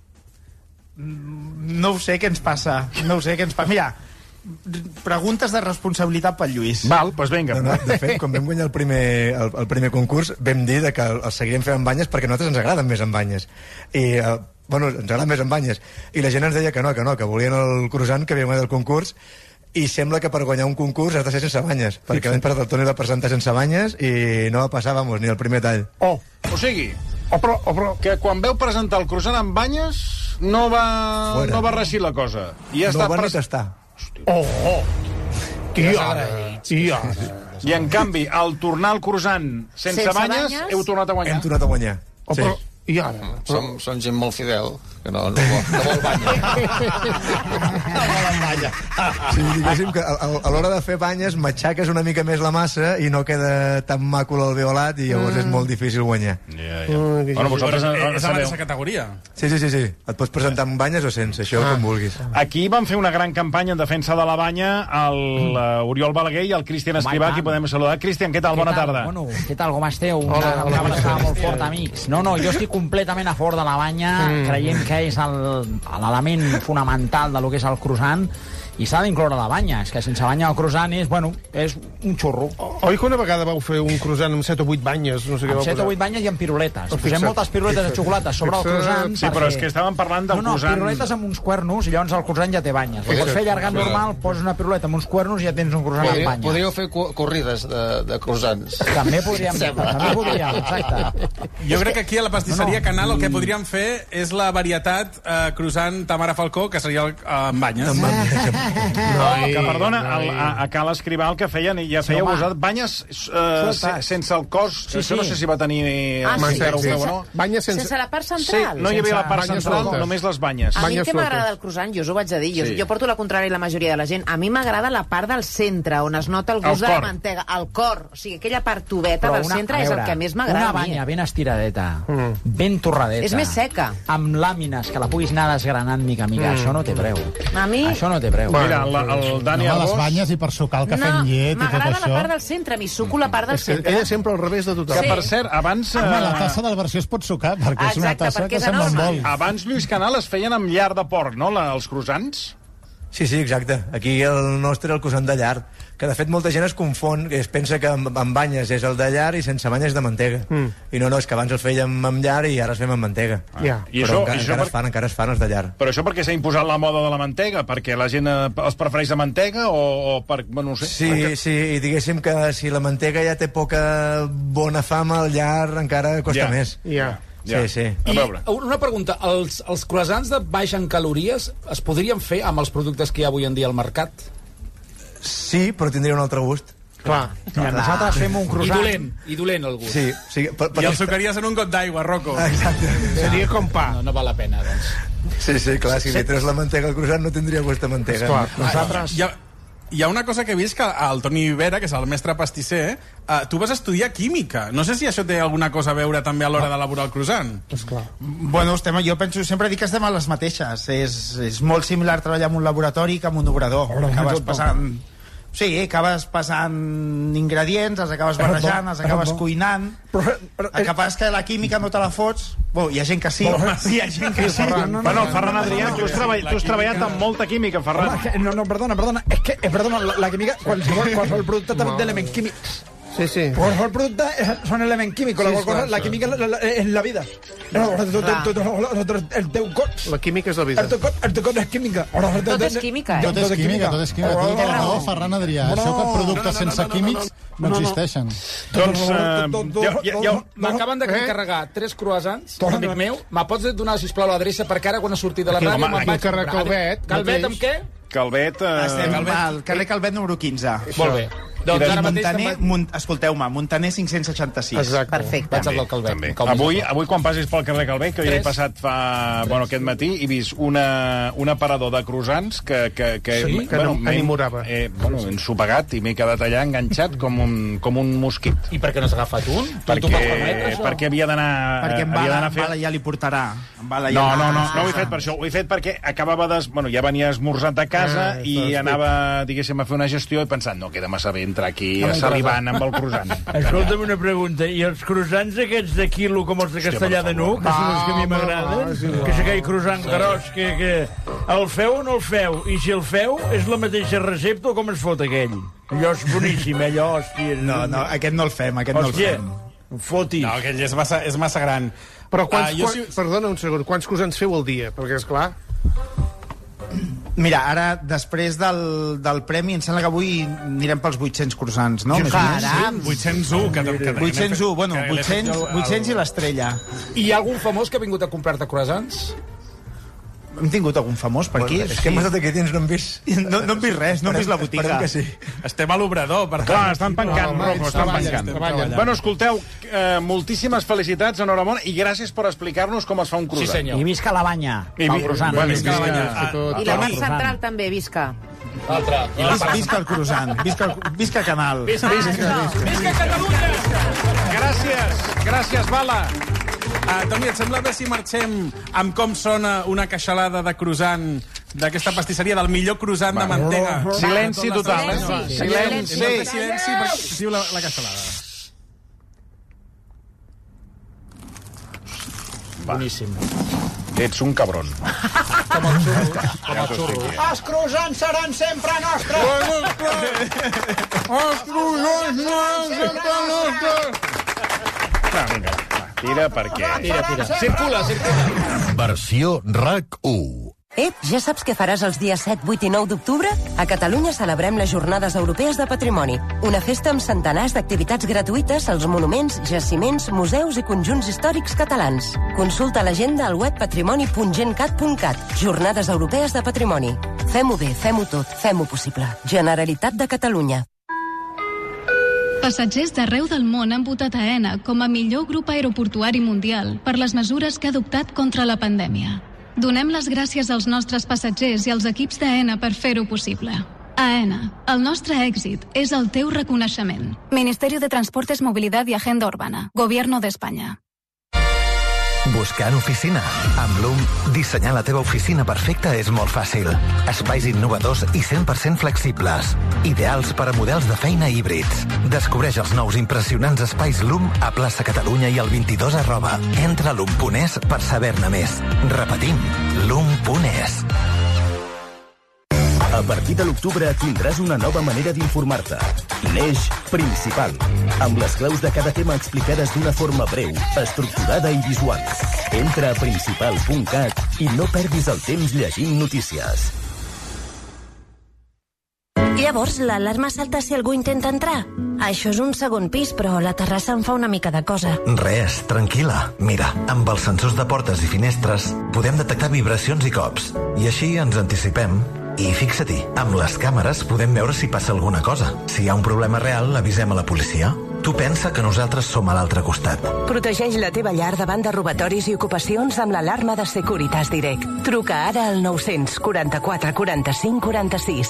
No ho sé què ens passa. Mira, preguntes de responsabilitat pel Lluís. Val, doncs vinga. No, de fet, quan vam guanyar el primer concurs, vam dir que el seguiríem fent amb banyes perquè a nosaltres ens agraden més amb banyes. I, ens agraden més amb banyes. I la gent ens deia que no, que volien el croissant que havia guanyat el concurs, i sembla que per guanyar un concurs has de ser sense banyes, perquè l'any passat el Toni va presentar sense banyes i no va passar, ni el primer tall. O sigui, que quan veu presentar el croissant amb banyes no va reixir la cosa. I no va ni tastar. I en canvi, al tornar al croissant sense banyes, heu tornat a guanyar. Hem tornat a guanyar. I ara? Som gent molt fidel, que no vol banya. No volen banya. Sí, diguéssim que a l'hora de fer banyes matxaques una mica més la massa i no queda tan maco l'alveolat i llavors és molt difícil guanyar. Bueno, vosaltres és la mateixa categoria. Sí. Et pots presentar amb banyes o sense, això com vulguis. Aquí van fer una gran campanya en defensa de la banya l'Oriol Balaguer i el Cristian Escrivà, qui podem saludar. Cristian, què tal? Bona tarda. Bueno, què tal? Com esteu? Una abraçada molt forta, amics. No, jo estic completament a favor de la banya, creiem que és l'element fonamental de lo que és el croissant, i s'ha d'incloure la banya. És que sense banya el croissant és un xurro. Oi que una vegada vau fer un croissant amb 7 o 8 banyes? No sé què amb 7 o 8 banyes i amb piruletes. Posem moltes piruletes de xocolata sobre el croissant. Sí, però és que estàvem parlant del croissant... piruletes amb uns cuernos, i llavors el croissant ja té banyes. Ho pots fer allargat normal, poses una piruleta amb uns cuernos i ja tens un croissant amb banyes. Podríeu fer corrides de croissants. També podríem, exacte. Jo crec que aquí a la pastisseria Canal el que podríem fer és la varietat croissant Tamara Falcó, que seria amb banyes. Que, perdona, a Cal Escrivà el que feien, ja fèieu vosaltres banyes sense el cos. Això no sé si va tenir... Sense la part central? Sí, no hi havia la part central, només les banyes. A mi què m'agrada del croissant, jo us ho vaig a dir, jo porto la contrària a la majoria de la gent, a mi m'agrada la part del centre, on es nota el gust de la mantega, el cor, o sigui, aquella part tubeta del centre és el que més m'agrada. Una banya ben estiradeta, ben torradeta. És més seca. Amb làmines, que la puguis anar desgranant mica a mica, això no té preu. A mi... Això no té preu. Mira, el Dani a Arbós... les banyes i per sucar el cafè amb llet i tot m'agrada això. la part del centre, m'hi suco la part del centre. Ella sempre al revés de tothom. Que, per cert, abans... La tassa del versió es pot sucar, perquè és una Exacte, tassa perquè que és sembla un enorme. bol. Abans, Lluís Canal, es feien amb llar de porc, no?, els croissants? Sí, exacte. Aquí el nostre el croissant de llar, que de fet molta gent es confon, que es pensa que amb banyes és el de llar i sense banyes és de mantega. I no, és que abans els fèiem amb llar i ara els fem amb mantega. Però encara es fan els de llar. Però això perquè s'ha imposat la moda de la mantega? Perquè la gent els prefereix de mantega o per... Bueno, no sé. Sí, i diguéssim que si la mantega ja té poca bona fama, el llar encara costa més. Sí. I una pregunta, els croissants de baixa en calories es podrien fer amb els productes que hi ha avui en dia al mercat? Sí, però tindria un altre gust. Clar. Nosaltres fem un croissant... I dolent el gust. Sí. I el sucaries en un got d'aigua, Rocco. Exacte. Seria com pa. No val la pena, doncs. Sí, clar, si li treus la mantega al croissant no tindria gust de mantega. Esclar, nosaltres... Hi ha una cosa que he vist, que el Toni Vera, que és el mestre pastisser, tu vas estudiar química. No sé si això té alguna cosa a veure també a l'hora d'elaborar el croissant. Bueno, jo penso, sempre dic que estem a les mateixes. És molt similar treballar en un laboratori que en un obrador. Acabes passant ingredients, els acabes barrejant, els acabes cuinant. El que passa és que la química no te la fots. Hi ha gent que sí, hi ha gent que sí. Bueno, Ferran Adrià, tu has treballat amb molta química, Ferran. No, perdona. Perdona, la química, qualsevol producte té elements químics. Sí. Qualsevol producte són elements químics, la química és la vida. El teu cos. La química és la vida. El teu cos és química. Tot és química, Tot és química. Té raó, Ferran Adrià. Això que productes sense químics no existeixen. Doncs... M'acaben de carregar 3 croissants, un amic meu. Me pots donar, sisplau, l'adreça perquè ara quan ha sortit de la ràdio me'n vaig carrer Calvet. Calvet amb què? Calvet... Estem al carrer Calvet número 15. Molt bé. Doncs ara mateix... Escolteu-me, Montaner 566. Exacte. Perfecte. Vaig al del Calvet. Avui quan passis pel carrer Calvet, que jo he passat aquest matí, he vist un aparador de croissants que enamorava. Ensopegat i m'he quedat allà enganxat com un mosquit. I per què no s'ha agafat un? Perquè havia d'anar... Perquè en Bala ja li portarà. No ho he fet per això. Ho he fet perquè acabava de... ja venia esmorzat a casa i anava, diguéssim, a fer una gestió i pensant, no, queda massa bé entrar aquí salivant amb el croissant. Escolta'm una pregunta, i els croissants aquests de quilo com els de Castellà de Nuc, que són els que a mi m'agraden, que és aquell croissant gros, que el feu o no el feu? I si el feu, és la mateixa recepta o com es fot aquell? Allò és boníssim, allò, hòstia. No, aquest no el fem, Fotis. No, aquell és massa gran. Però perdona un segon, quants croissants feu al dia? Perquè, esclar... Mira, ara, després del premi, em sembla que avui anirem pels 800 croissants, no? Caram! 801. 800 i l'estrella. I hi ha algun famós que ha vingut a comprar-te croissants? Hem tingut algun famós per aquí? És que hem estat aquí dins, no hem vist... No hem vist res, no hem vist la botiga. Esperem que sí. Estem a l'obrador, per tant. Clar, estan tancant, Rocco, estan tancant. Bueno, escolteu, moltíssimes felicitats, enhorabona, i gràcies per explicar-nos com es fa un croissant. Sí, senyor. I visca la banya. I visca la banya. I la part central també, visca. Visca el croissant, visca Canal. Visca Catalunya! Gràcies, Bala. Toni, et sembla bé si marxem amb com sona una queixalada de croissant d'aquesta pastisseria, del millor croissant de mantega? Silenci total. Silenci, perquè diu la queixalada. Boníssim. Ets un cabron. Com el xurro. Els croissants seran sempre nostres! Els croissants seran sempre nostres! Vinga, tira perquè... Tira. Circula. Versió RAC1. Ja saps què faràs els dies 7, 8 i 9 d'octubre? A Catalunya celebrem les Jornades Europees de Patrimoni, una festa amb centenars d'activitats gratuïtes als monuments, jaciments, museus i conjunts històrics catalans. Consulta l'agenda al web patrimoni.gencat.cat. Jornades Europees de Patrimoni. Fem-ho bé, fem-ho tot, fem-ho possible. Generalitat de Catalunya. Passatgers d'arreu del món han votat a AENA com a millor grup aeroportuari mundial per les mesures que ha adoptat contra la pandèmia. Donem les gràcies als nostres passatgers i als equips d'AENA per fer-ho possible. AENA, el nostre èxit és el teu reconeixement. Ministerio de Transportes, Movilidad y Agenda Urbana. Gobierno de España. Buscant oficina? Amb Loom, dissenyar la teva oficina perfecta és molt fàcil. Espais innovadors i 100% flexibles. Ideals per a models de feina híbrids. Descobreix els nous impressionants espais Loom a plaça Catalunya i al 22 @. Entra a loom.es per saber-ne més. Repetim, loom.es. A partir de l'octubre tindràs una nova manera d'informar-te. L'Eix Principal, amb les claus de cada tema explicades d'una forma breu, estructurada i visual. Entra a principal.cat i no perdis el temps llegint notícies. Llavors, l'alarma salta si algú intenta entrar? Això és un segon pis, però la terrassa em fa una mica de cosa. Res, tranquil·la. Mira, amb els sensors de portes i finestres podem detectar vibracions i cops. I així ens anticipem. I fixa-t'hi, amb les càmeres podem veure si passa alguna cosa. Si hi ha un problema real, avisem a la policia. Tu pensa que nosaltres som a l'altre costat. Protegeix la teva llar davant de robatoris i ocupacions amb l'alarma de Securitas Direct. Truca ara al 944 45 46.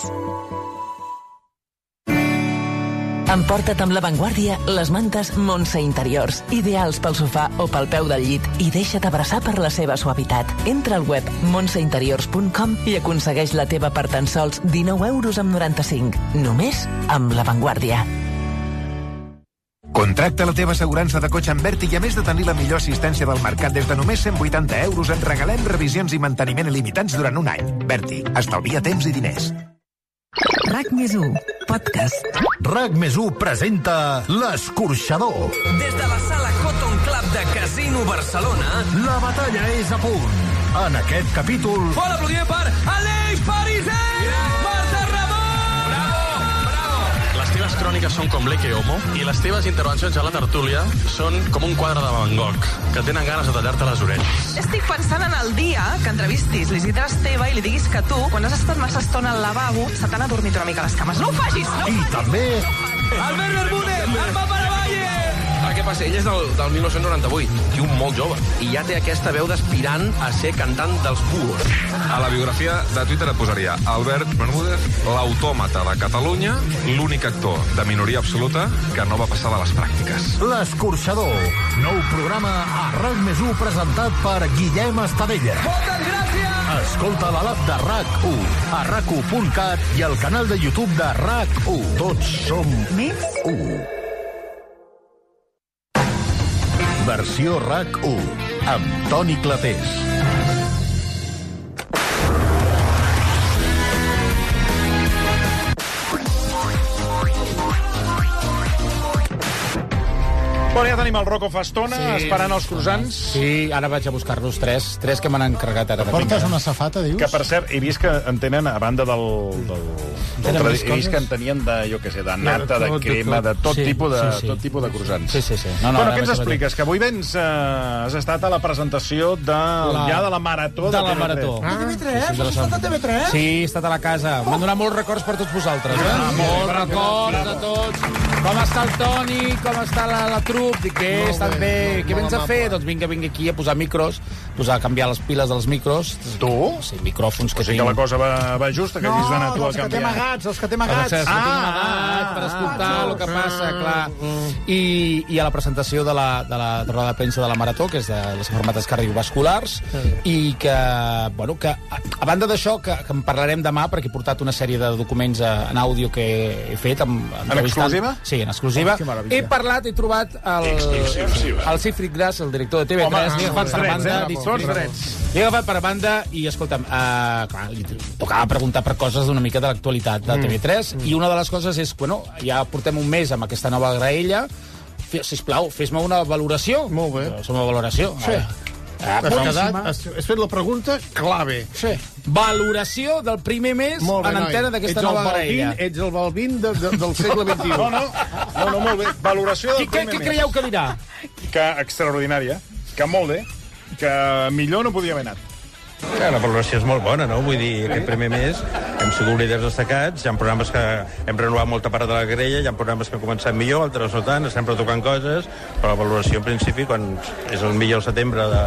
Emporta't amb La Vanguardia les mantes Montse Interiors, ideals pel sofà o pel peu del llit, i deixa't abraçar per la seva suavitat. Entra al web montseinteriors.com i aconsegueix la teva per tan sols 19,95 €. Només amb La Vanguardia. Contracta la teva assegurança de cotxe amb Berti i, a més de tenir la millor assistència del mercat, des de només 180 € et regalem revisions i manteniment il·limitats durant un any. Berti, estalvia temps i diners. RAC+1, podcast. RAC+1 presenta L'Escorxador. Des de la sala Cotton Club de Casino Barcelona, la batalla és a punt. En aquest capítol... Fort aplaudiment per Aleix Pariser! Marta Ramon! Les teves cròniques són com l'Eke Homo i les teves intervencions a la tertúlia són com un quadre de Van Gogh, que tenen ganes de tallar-te les orelles. Estic pensant en el dia que entrevistis l'Isidre Esteve i li diguis que tu, quan has estat massa estona al lavabo, se t'han adormit una mica les cames. No ho facis! No ho facis! I també... Albert Bermúdez, Arma Paravalle! Què passa? Ell és del 1998, tio molt jove, i ja té aquesta veu d'aspirant a ser cantant dels Búhos. A la biografia de Twitter et posaria Albert Bermúdez, l'autòmata de Catalunya, l'únic actor de minoria absoluta que no va passar de les pràctiques. L'Escorxador, nou programa a RAC+1 presentat per Guillem Estadella. Moltes gràcies! Escolta la l'app de RAC1, a RAC1.cat i al canal de YouTube de RAC1. Tots som més 1. Versió RAC1, amb Toni Clapés. Bueno, ja tenim el Rocco fa estona, esperant els croissants. Sí, ara vaig a buscar-los tres que m'han encarregat ara. Portes una safata, dius? Que, per cert, he vist que en tenen, a banda del he vist que en tenien de, jo què sé, de nata, de crema, de tot tipus de croissants. Sí. Bueno, què ens expliques? Que avui vens, has estat a la presentació de la Marató de la Marató. TV3? Has estat a TV3? Sí, he estat a la casa. M'han donat molts records per tots vosaltres. Molts records a tots. Com està el Toni? Com està la trup? Dic, què? Estan bé? Què vens a fer? Doncs vinga aquí a posar micros, a canviar les piles dels micros. Tu? Sí, micròfons que tinc. O sigui que la cosa va justa, que hagis d'anar tu a canviar. Els que té amagats. Els que tinc amagats per escoltar el que passa, clar. I a la presentació de la roda de premsa de la Marató, que és de les malalties cardiovasculars, i que, bueno, que a banda d'això, que en parlarem demà, perquè he portat una sèrie de documents en àudio que he fet. En exclusiva? Sí, en exclusiva. He parlat, he trobat el Cifrit Gras, el director de TV3. L'he agafat per banda. L'he agafat per banda i, escolta'm, clar, li tocava preguntar per coses d'una mica de l'actualitat de TV3, i una de les coses és, bueno, ja portem un mes amb aquesta nova graella. Sisplau, fes-me una valoració. Molt bé. Una valoració. Sí. Has fet la pregunta clave. Sí. Valoració del primer mes en antena d'aquesta nova graella. Ets el Balvin del segle XXI. No, molt bé. Valoració del primer mes. Què creieu que dirà? Que extraordinària, que molt bé, que millor no podia haver anat. La valoració és molt bona, no? Vull dir, aquest primer mes hem sigut líders destacats, hi ha programes que hem renovat molta part de la grella, hi ha programes que han començat millor, altres no tant, estem retocant coses, però la valoració, en principi, quan és el millor setembre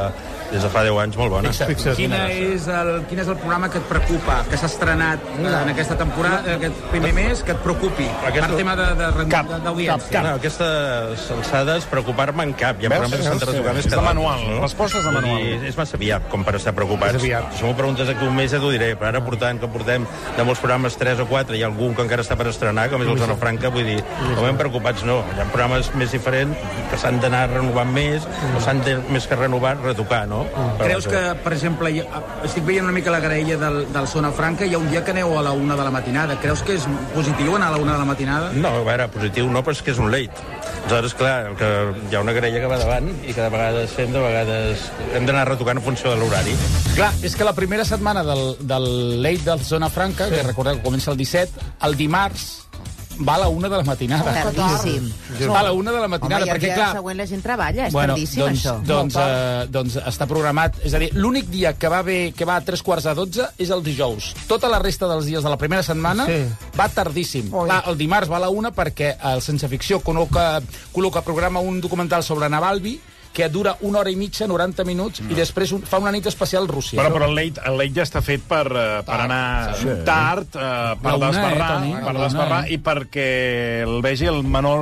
des de fa 10 anys molt bona. Quin és el programa que et preocupa, que s'ha estrenat en aquesta temporada, aquest primer mes, que et preocupi? Per tema d'audiència. No, aquestes alçades, preocupar-me en cap. Hi ha programes que s'han de retocar més que d'altres. És de manual, respostes de manual. És massa aviat, com per estar preocupats. Si m'ho preguntes d'aquí un mes ja t'ho diré, però ara portem de molts programes 3 o 4, hi ha algun que encara està per estrenar, com és el Zona Franca, vull dir, no ben preocupats no. Hi ha programes més diferents que s'han d'anar renovant més, o s'han de, més que renovar, retocar, no? Creus que, per exemple, estic veient una mica la graella del Zona Franca, hi ha un dia que aneu a la 1 de la matinada. Creus que és positiu anar a la 1 de la matinada? No, a veure, positiu no, però és que és un late. Aleshores, clar, que hi ha una graella que va davant i que de vegades fem, de vegades hem d'anar retocant en funció de l'horari. Clar, és que la primera setmana del late del Zona Franca, que recordeu que comença el 17, el dimarts va a la 1 de la matinada. Tardíssim. Va a la 1 de la matinada, home, perquè, clar... el dia següent la gent treballa, és tardíssim, això. Doncs està programat. És a dir, l'únic dia que va a 3:45 és el dijous. Tota la resta dels dies de la primera setmana va tardíssim. Clar, el dimarts va a la 1 perquè el Sense Ficció programa un documental sobre Navalny, que dura 1 hora i mitja, 90 minuts, i després fa una nit especial a Rússia. Però el late ja està fet per anar tard, per desbarrar, i perquè el vegi el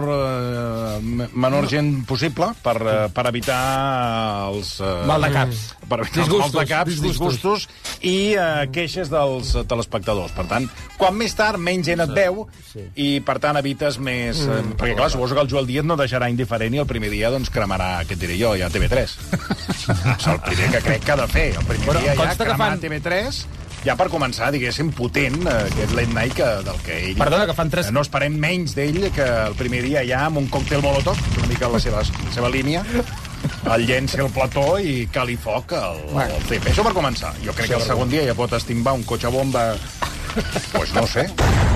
menor gent possible, per evitar els... maldecaps. Per evitar els disgustos i queixes dels telespectadors. Per tant, quan més tard, menys gent et veu, i per tant evites més... Perquè clar, suposo que el Joel Díaz no deixarà indiferent i el primer dia doncs cremarà, què et diré jo, ja TV3. És el primer que crec que ha de fer. El primer dia ja cremar TV3, ja per començar, diguéssim, potent aquest late night del que ell... Perdona, que fan 3... No esperem menys d'ell que el primer dia ja amb un còctel molotov, una mica la seva línia, el llenci al plató i cali foc al CP. Això per començar. Jo crec que el segon dia ja pot estimbar un cotxe bomba, pues no sé,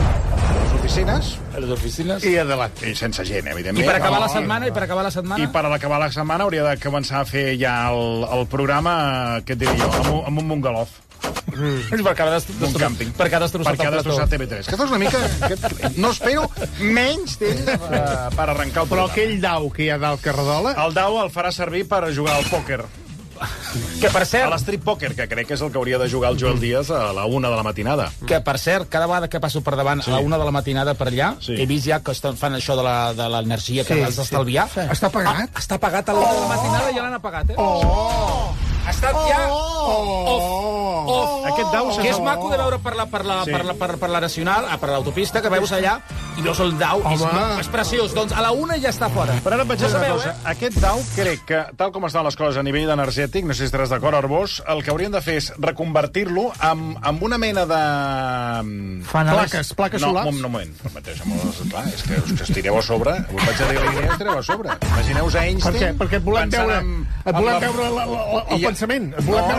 a les oficines i endavant. I sense gent, evidentment. I per acabar la setmana? I per acabar la setmana hauria de començar a fer ja el programa, què et diré jo, amb un bungalov. Perquè ha destrossat TV3. Que fos una mica... No espero menys d'ell per arrencar el programa. Però aquell dau que hi ha dalt Carradola... El dau el farà servir per jugar al pòquer. Que, per cert... A l'strip poker, que crec que és el que hauria de jugar el Joel Díaz a la 1 de la matinada. Que, per cert, cada vegada que passo per davant a la 1 de la matinada per allà, he vist ja que fan això de l'energia que has d'estalviar. Està pagat? Està pagat a la 1 de la matinada, ja l'han apagat, Ha estat ja off. Aquest dau que és maco de veure per la nacional, per l'autopista, que veus allà i veus el dau. És preciós. Doncs a la 1 ja està fora. Però ara vaig dir una cosa. Aquest dau crec que, tal com estan les coses a nivell energètic, no sé si estaràs d'acord, Arbós, el que haurien de fer és reconvertir-lo amb una mena de... Plaques solars? No, un moment. Clar, és que us estireu a sobre. Us vaig a dir la idea, estireu a sobre. Imagineu-vos a Einstein... Perquè et volem veure el pensament.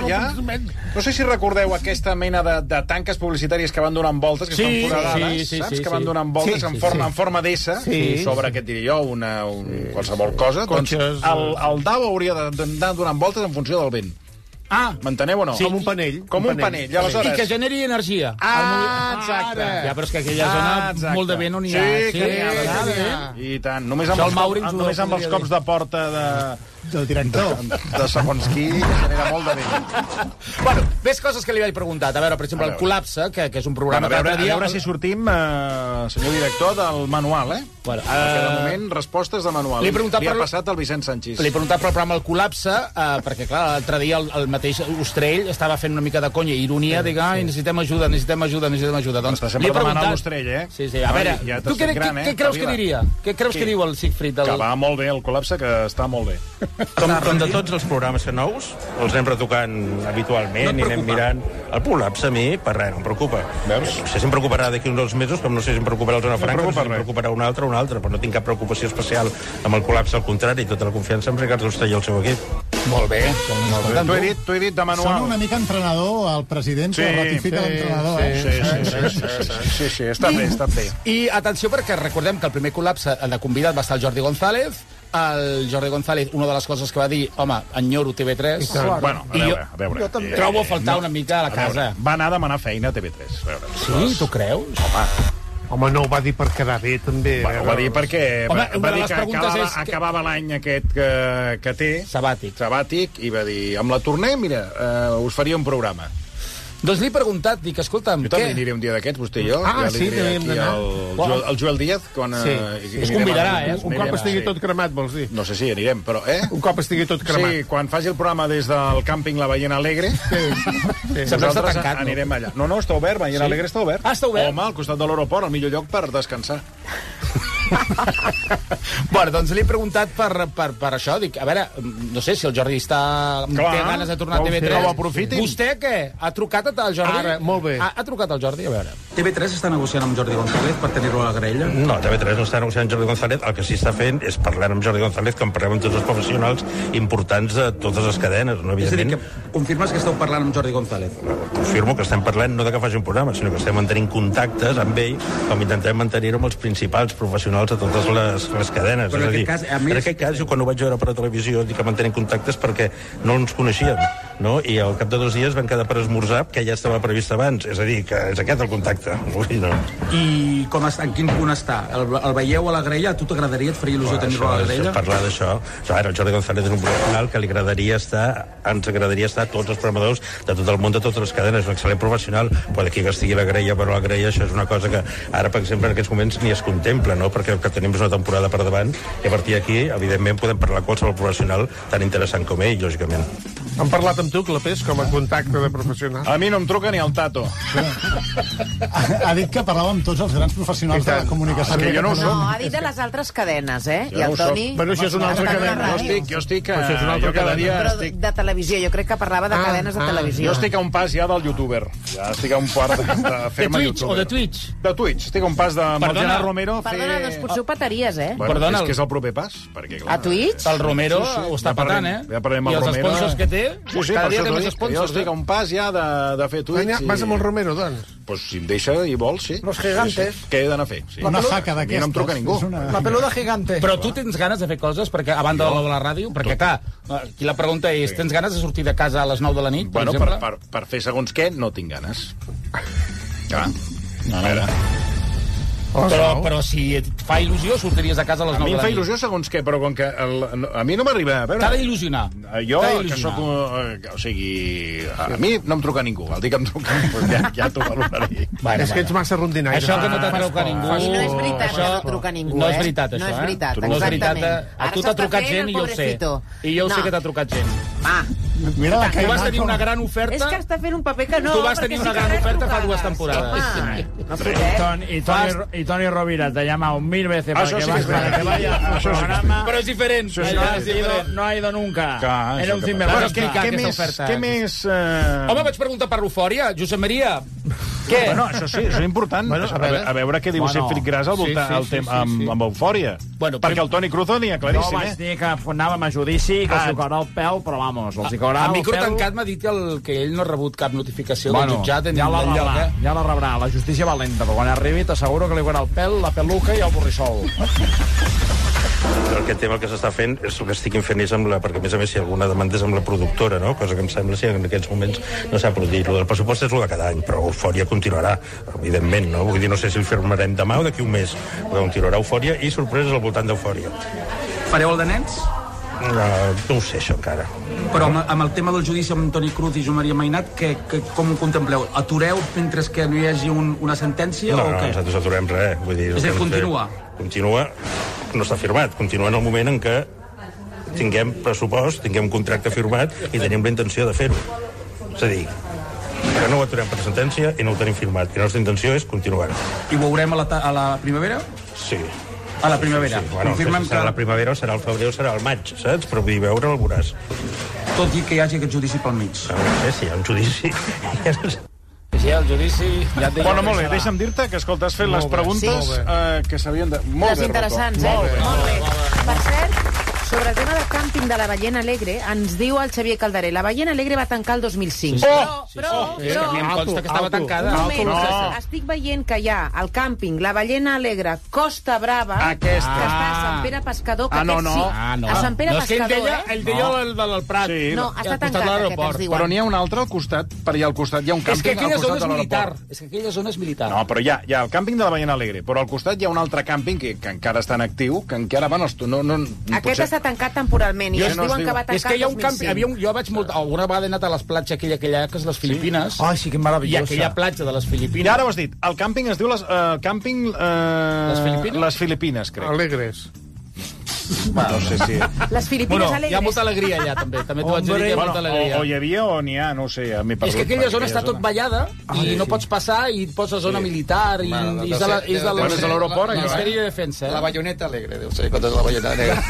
No sé si recordeu aquesta mena de tanques publicitàries que van donant voltes, que estan foradades, saps? Que van donant voltes en forma d'S sobre, què et diré jo, qualsevol cosa. Doncs el dau hauria d'anar donant voltes en funció del vent. M'enteneu o no? Com un panell. Com un panell. I que generi energia. Exacte. Ja, però és que aquella zona molt de vent on hi ha. Sí, que n'hi ha. I tant. Només amb els cops de porta del director de segons qui genera molt de vent. Bueno, més coses que li vaig preguntar. A veure, per exemple, el Col·lapse, que és un programa... A veure si sortim, senyor director, del manual, Perquè de moment, respostes de manual. Li ha passat al Vicent Sanchis. Li he preguntat pel programa El Col·lapse, perquè, clar, l'altre dia el mateix Ostrell estava fent una mica de conya i ironia, dient, necessitem ajuda. Doncs està sempre demanant l'Ostrell, Sí. A veure, tu què creus que diria? Què creus que diu el Siegfried? Que va molt bé el Col·lapse, que està molt bé. Com de tots els programes nous, els anem retocant habitualment i anem mirant. El Col·lapse a mi, per res, no em preocupa. Veus? No sé si em preocuparà d'aquí uns mesos, com no sé si em preocuparà el Zona Franca, no sé si em preocuparà un altre, però no tinc cap preocupació especial amb el Col·lapse, al contrari, tota la confiança amb Ricard Ostrell i el seu equip. Molt bé. T'ho he dit de manual. Sona una mica entrenador, el president que ratifica l'entrenador. Sí, està bé. I atenció, perquè recordem que el primer Col·lapse, el de convidat, va estar el Jordi González. El Jordi González, una de les coses que va dir, home, enyoro TV3. Bueno, a veure. Jo trobo a faltar una mica a la casa. Va anar a demanar feina a TV3. Sí, tu creus? Home, Home, no ho va dir per quedar bé, també. Bueno, ho va dir perquè Home, va dir que acabava l'any aquest que té, sabàtic, i va dir, amb la torner, mira, us faria un programa. Doncs li he preguntat, dic, escolta'm, jo també aniré un dia d'aquests, vostè i jo. Sí, també hem d'anar. El Joel Díaz, quan... Es convidarà, Un cop estigui tot cremat, vols dir? No sé si anirem, però, Un cop estigui tot cremat. Sí, quan faci el programa des del càmping La Ballena Alegre, nosaltres anirem allà. No, està obert, Ballena Alegre està obert. Ah, està obert? Home, al costat de l'aeroport, el millor lloc per descansar. Bueno, doncs li he preguntat per això. Dic, a veure, no sé si el Jordi té ganes de tornar a TV3. Vostè què? Ha trucat al Jordi? Ara, molt bé. Ha trucat al Jordi, a veure. TV3 està negociant amb Jordi González per tenir-lo a la graella? No, TV3 no està negociant amb Jordi González. El que sí està fent és parlar amb Jordi González, com parlem amb tots els professionals importants de totes les cadenes, no? És a dir, que confirmes que esteu parlant amb Jordi González? Confirmo que estem parlant no de que faci un programa, sinó que estem mantenint contactes amb ell, com intentem mantenir-ho amb els principals professionals a totes les cadenes. Però en aquest cas, jo quan ho vaig veure per la televisió dic que mantenim contactes perquè no ens coneixíem, no? I al cap de 2 dies van quedar per esmorzar, que ja estava previst abans. És a dir, que és aquest el contacte. No. I en quin punt està? El veieu a la graella? A tu t'agradaria, et faria il·lusió tenir-lo a la graella? Parlar d'això. Ara, el Jordi González és un professional que ens agradaria estar a tots els programadors de tot el món, de totes les cadenes. Un excel·lent professional, però d'aquí que estigui a la graella, però a la graella això és una cosa que ara, per exemple, en aquests moments ni es contempla, no? Perquè el que tenim és una temporada per davant i a partir d'aquí, evidentment, podem parlar qualsevol professional tan interessant com ell, lògicament. Han parlat amb tu, Clapés, com a contacte de professional? A mi no em truca ni el Tato. Ha dit que parlàvem amb tots els grans professionals de la comunicació. Que jo no ho soc. No, ha dit de les altres cadenes, I el Toni... Bueno, això és una altra cadena. Jo estic cada dia... Però de televisió, jo crec que parlava de cadenes de televisió. Jo estic a un pas ja del youtuber. Ja estic a un quart de fer-me youtuber. De Twitch? De Twitch. Estic a un pas de Gerard Romero fer... Perdona, doncs potser ho pataries, Bueno, és que és el proper pas. A Twitch? El Romero ho està patant, Ja parlem amb el Romero. I els sponsors que té? Cada dia té més sponsors. Jo estic a un pas ja de fer Twitch. Vas amb el Romero, doncs? Pues si em deixa i vol, sí. Los gigantes. Què he d'anar a fer? Una faca d'aquestes. No em truca ningú. La peluda gigante. Però tu tens ganes de fer coses, perquè a banda de la ràdio, perquè clar, aquí la pregunta és, tens ganes de sortir de casa a les 9 de la nit, per exemple? Per fer segons què, no tinc ganes. Clar. A veure... Però si et fa il·lusió, sortiries a casa a les 9 de la nit. A mi em fa il·lusió segons què, però com que a mi no m'arriba... T'ha d'il·lusionar. Jo, que soc... O sigui, a mi no em truca ningú. El dia que em truca, ja t'ho valoraré. És que ets massa rondinaire. Això que no t'ha trucat ningú... I no és veritat que no truca ningú, No és veritat, això, No és veritat, exactament. A tu t'ha trucat gent i jo ho sé. I jo sé que t'ha trucat gent. Mira la tu vas tenir una gran oferta... És que està fent un paper que no... Tu vas tenir una gran oferta fa 2 temporades. Y Tony Rovira te ha llamado 1000 veces para que vaya al programa. Però és diferent. No ha ido nunca. Era un sinvergüenza. Què més... Home, vaig preguntar per l'eufòria. Josep Maria, què? Bueno, això sí, això és important. A veure què diu Siegfried Gras amb eufòria. Perquè el Toni Cruz ho tenia claríssim. No vaig dir que anàvem a judici, que s'ho caurà el peu, però vamos, els hi caurà el peu. A micro tancat m'ha dit que ell no ha rebut cap notificació del jutjat. Ja la rebrà, la justícia va lenta, però quan arribi t'asseguro que li caurà el pèl, la peluca i el borrissol. Aquest tema que s'està fent és el que estiguin fent és perquè a més si alguna demanda és amb la productora, no? Cosa que em sembla si en aquests moments no s'ha produït. El pressupost és el de cada any, però Eufòria continuarà, evidentment, no? Vull dir, no sé si el firmarem demà o d'aquí un mes, però continuarà Eufòria i sorpreses al voltant d'Eufòria. Fareu el de nens? No ho sé, això encara. Però amb el tema del judici amb Toni Cruz i Joan Maria Mainat, com ho contempleu? Atureu mentre que no hi hagi una sentència o què? No, nosaltres aturem res. Vull dir, és a dir, continua? Continua, no està firmat. Continua en el moment en què tinguem pressupost, tinguem contracte firmat i tenim la intenció de fer-ho. És a dir, que no ho aturem per sentència i no ho tenim firmat. I la nostra intenció és continuar. I ho veurem a la primavera? Sí. A la primavera. Sí. Bueno, confirmem serà la primavera o serà el febrer o serà el maig, saps? Però vull dir, veure'l el veuràs. Tot i que hi hagi aquest judici pel mig. No sé si hi ha un judici... Sí, el judici... Bueno, molt bé, deixa'm dir-te que, escolta, has fet les preguntes que s'havien de... Les interessants, Molt bé. Per cert, Sobre el tema del càmping de la Ballena Alegre, ens diu el Xavier Calderé, la Ballena Alegre va tancar el 2005. Però... A mi em consta que estava tancada. Un moment, estic veient que hi ha el càmping, la Ballena Alegre, Costa Brava, que està a Sant Pere Pescador, que aquest sí, a Sant Pere Pescador, ell deia el del Prat. No, està tancat aquest, ens diuen. Però n'hi ha un altre al costat, per allà al costat hi ha un càmping. És que aquella zona és militar. És que aquella zona és militar. No, però hi ha el càmping de la Ballena Alegre, però al costat hi ha un altre càmping que encara està en actiu, que encara van... Aquest està tancat temporalment i ens diuen que va tancar és que hi ha un càmping, jo vaig alguna vegada he anat a les platges aquella que és les Filipines. Ai, sí, que meravellosa. I aquella platja de les Filipines. I ara ho has dit, el càmping es diu càmping... Les Filipines, crec. Alegres. No sé si... Les Filipines alegres. Hi ha molta alegria allà, també. També t'ho vaig dir que hi ha molta alegria. O hi havia o n'hi ha, no ho sé. És que aquella zona està tot ballada i no pots passar i et posa zona militar i és de l'aeroport. Ministeri de Defensa. La bayoneta alegre, deu ser, contra la bayoneta negra.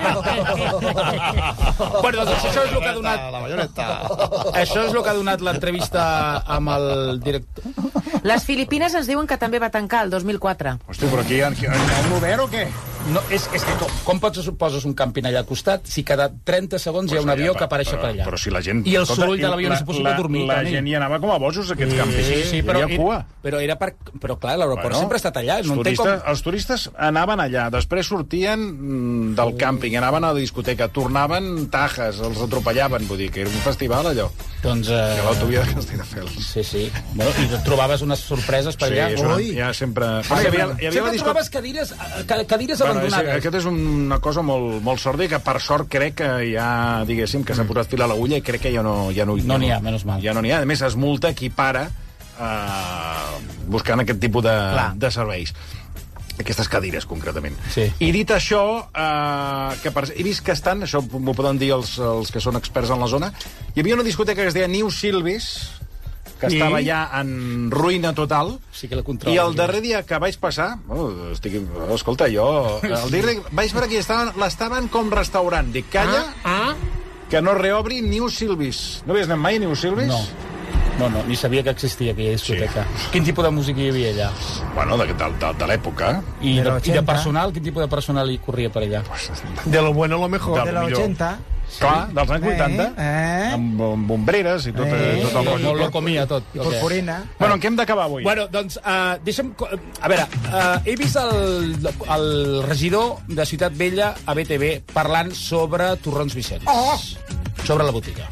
Bueno, doncs això és el que ha donat... La bayoneta. Això és el que ha donat l'entrevista amb el director. Les Filipines ens diuen que també va tancar el 2004. Hòstia, però aquí hi ha un obert o què? No, és que com poses un càmping allà al costat si cada 30 segons hi ha un avió que apareix per allà? Però si la gent... I el soroll de l'avió no suposo que dormir. La gent hi anava com a bojos, aquests càmpings. Sí, però era per... Però clar, l'aeroport sempre ha estat allà. Els turistes anaven allà, després sortien del càmping, anaven a la discoteca, tornaven tajes, els atropellaven, vull dir que era un festival, allò. Doncs... Que l'autovia de Castelldefels. Sí. Bueno, i trobaves unes sorpreses per allà. Sí, ja sempre... Sempre trobaves cadires abandonades. Aquest és una cosa molt sorda i que per sort crec que ja, diguéssim, que s'ha posat fil a l'agulla i crec que ja no n'hi ha, menys mal. Ja no n'hi ha. A més, es multa qui para buscant aquest tipus de serveis. Aquestes cadires, concretament. Sí. I dit això, he vist que estan, això m'ho poden dir els que són experts en la zona, hi havia una discoteca que es deia New Silvis, que estava ja en ruïna total, sí que i el darrer dia que vaig passar, escolta, jo... El dia vaig veure que l'estaven com restaurant. Dic, calla, que no reobri New Silvis. No havies anat mai a New Silvis? No, ni sabia que existia aquella discoteca. Sí. Quin tipus de música hi havia allà? Bueno, de l'època. I de personal? Quin tipus de personal hi corria per allà? De lo bueno a lo mejor. De l'80. Clar, dels anys 80, amb bombreres i tot el rotllo. Molt lo comia tot. I purpurina. Bueno, en què hem d'acabar avui? Bueno, doncs, deixa'm... A veure, he vist el regidor de Ciutat Vella a BTV parlant sobre torrons Vicenç. Sobre la botiga.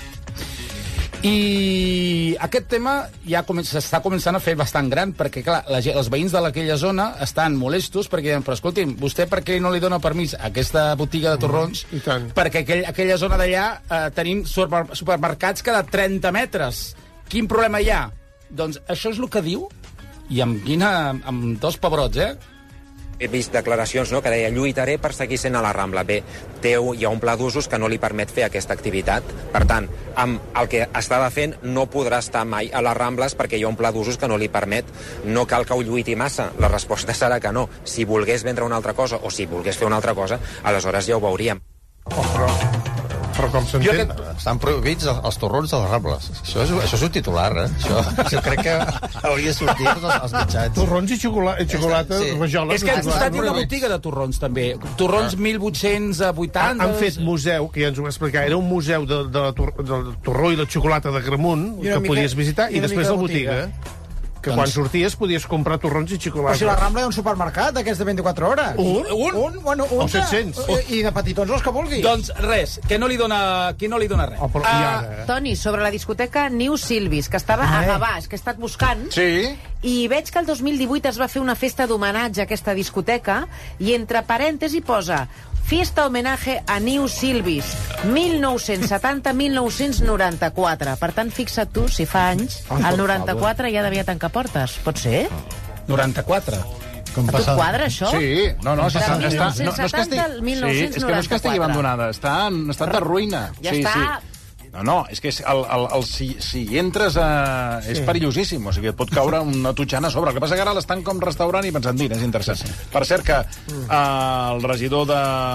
I aquest tema ja s'està començant a fer bastant gran, perquè, clar, els veïns d'aquella zona estan molestos perquè diuen, però escolti'm, vostè per què no li dona permís a aquesta botiga de torrons? Perquè aquella zona d'allà tenim supermercats cada 30 metres. Quin problema hi ha? Doncs això és el que diu, i amb dos pebrots, He vist declaracions que deia lluitaré per seguir sent a la Rambla. Bé, hi ha un pla d'usos que no li permet fer aquesta activitat. Per tant, amb el que estava fent no podrà estar mai a les Rambles perquè hi ha un pla d'usos que no li permet. No cal que ho lluiti massa. La resposta serà que no. Si volgués vendre una altra cosa o si volgués fer una altra cosa, aleshores ja ho veuríem. Però com s'entén? Estan prohibits els torrons de les Rambles. Això és un titular, Això crec que hauria sortit als mitjans. Torrons i xocolata, rajoles... És que al costat hi ha una botiga de torrons, també. Torrons 1880... Han fet museu, que ja ens ho va explicar, era un museu del torró i la xocolata de Gramunt, que podies visitar, i després la botiga. Que quan sorties podies comprar torrons i xocolata. Però si la Rambla hi ha un supermercat d'aquests de 24 hores. Un? Bueno, un. O 700. I de petitons els que vulguis. Doncs res, que no li dona res. Toni, sobre la discoteca New Silvis, que estava a Gavàs, que he estat buscant, i veig que el 2018 es va fer una festa d'homenatge a aquesta discoteca, i entre parèntesi posa Fiesta homenaje a New Silvis, 1970-1994. Per tant, fixa't tu, si fa anys, el 94 ja devia tancar portes. Pot ser? 94? A tu et quadra, això? Sí, no, de 1970 al 1994. Sí, és que no és que estigui abandonada, està en estat de ruïna. Ja està... No, és que si entres és perillosíssim, o sigui, et pot caure una tutxana a sobre. El que passa que ara l'estan com restaurant i pensant, és interessant. Per cert que el regidor de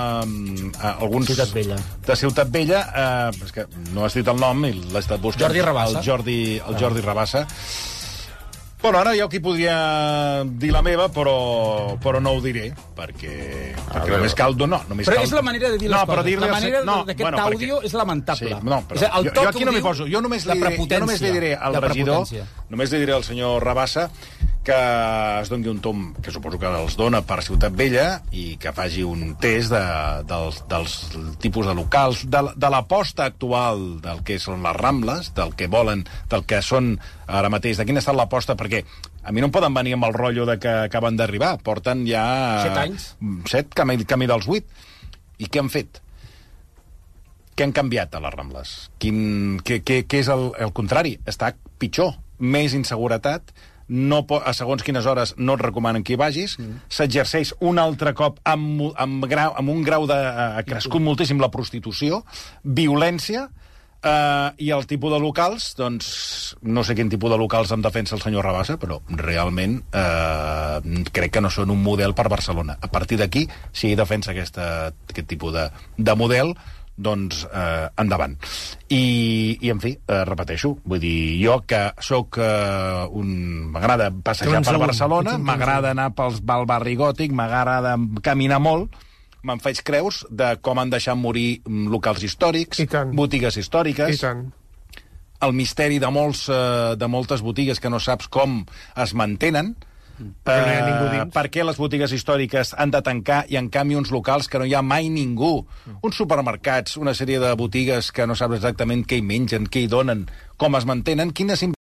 Ciutat Vella, és que no has dit el nom i l'he estat buscant. Jordi Rabassa. El Jordi Rabassa Bueno, ara jo aquí podria dir la meva, però no ho diré, perquè només cal... No, només però cal... és la manera de dir les coses. La manera d'aquest àudio és lamentable. Sí, no, però jo aquí no m'hi poso. Jo només li diré al regidor, només li diré al senyor Rabassa que es doni un tom, que suposo que els dona per Ciutat Vella, i que faci un test dels tipus de locals, de l'aposta actual del que són les Rambles, del que volen, del que són ara mateix, de quina ha estat l'aposta, perquè a mi no em poden venir amb el rotllo de que acaben d'arribar. Porten ja... 7 anys. 7, camí dels 8. I què han fet? Què han canviat a les Rambles? Què és el contrari? Està pitjor. Més inseguretat, a segons quines hores no et recomanen que hi vagis, s'exerceix un altre cop amb un grau de... ha crescut moltíssim la prostitució, violència, i el tipus de locals, doncs, no sé quin tipus de locals en defensa el senyor Rabassa, però realment crec que no són un model per Barcelona. A partir d'aquí, si ell defensa aquest tipus de model, doncs endavant. I en fi, repeteixo, vull dir, jo que sóc m'agrada passejar per Barcelona, m'agrada anar pel barri gòtic, m'agrada caminar molt, me'n faig creus de com han deixat morir locals històrics, botigues històriques, el misteri de moltes botigues que no saps com es mantenen, per què les botigues històriques han de tancar i en canvi uns locals que no hi ha mai ningú, uns supermercats, una sèrie de botigues que no saps exactament què hi mengen, què hi donen, com es mantenen, quines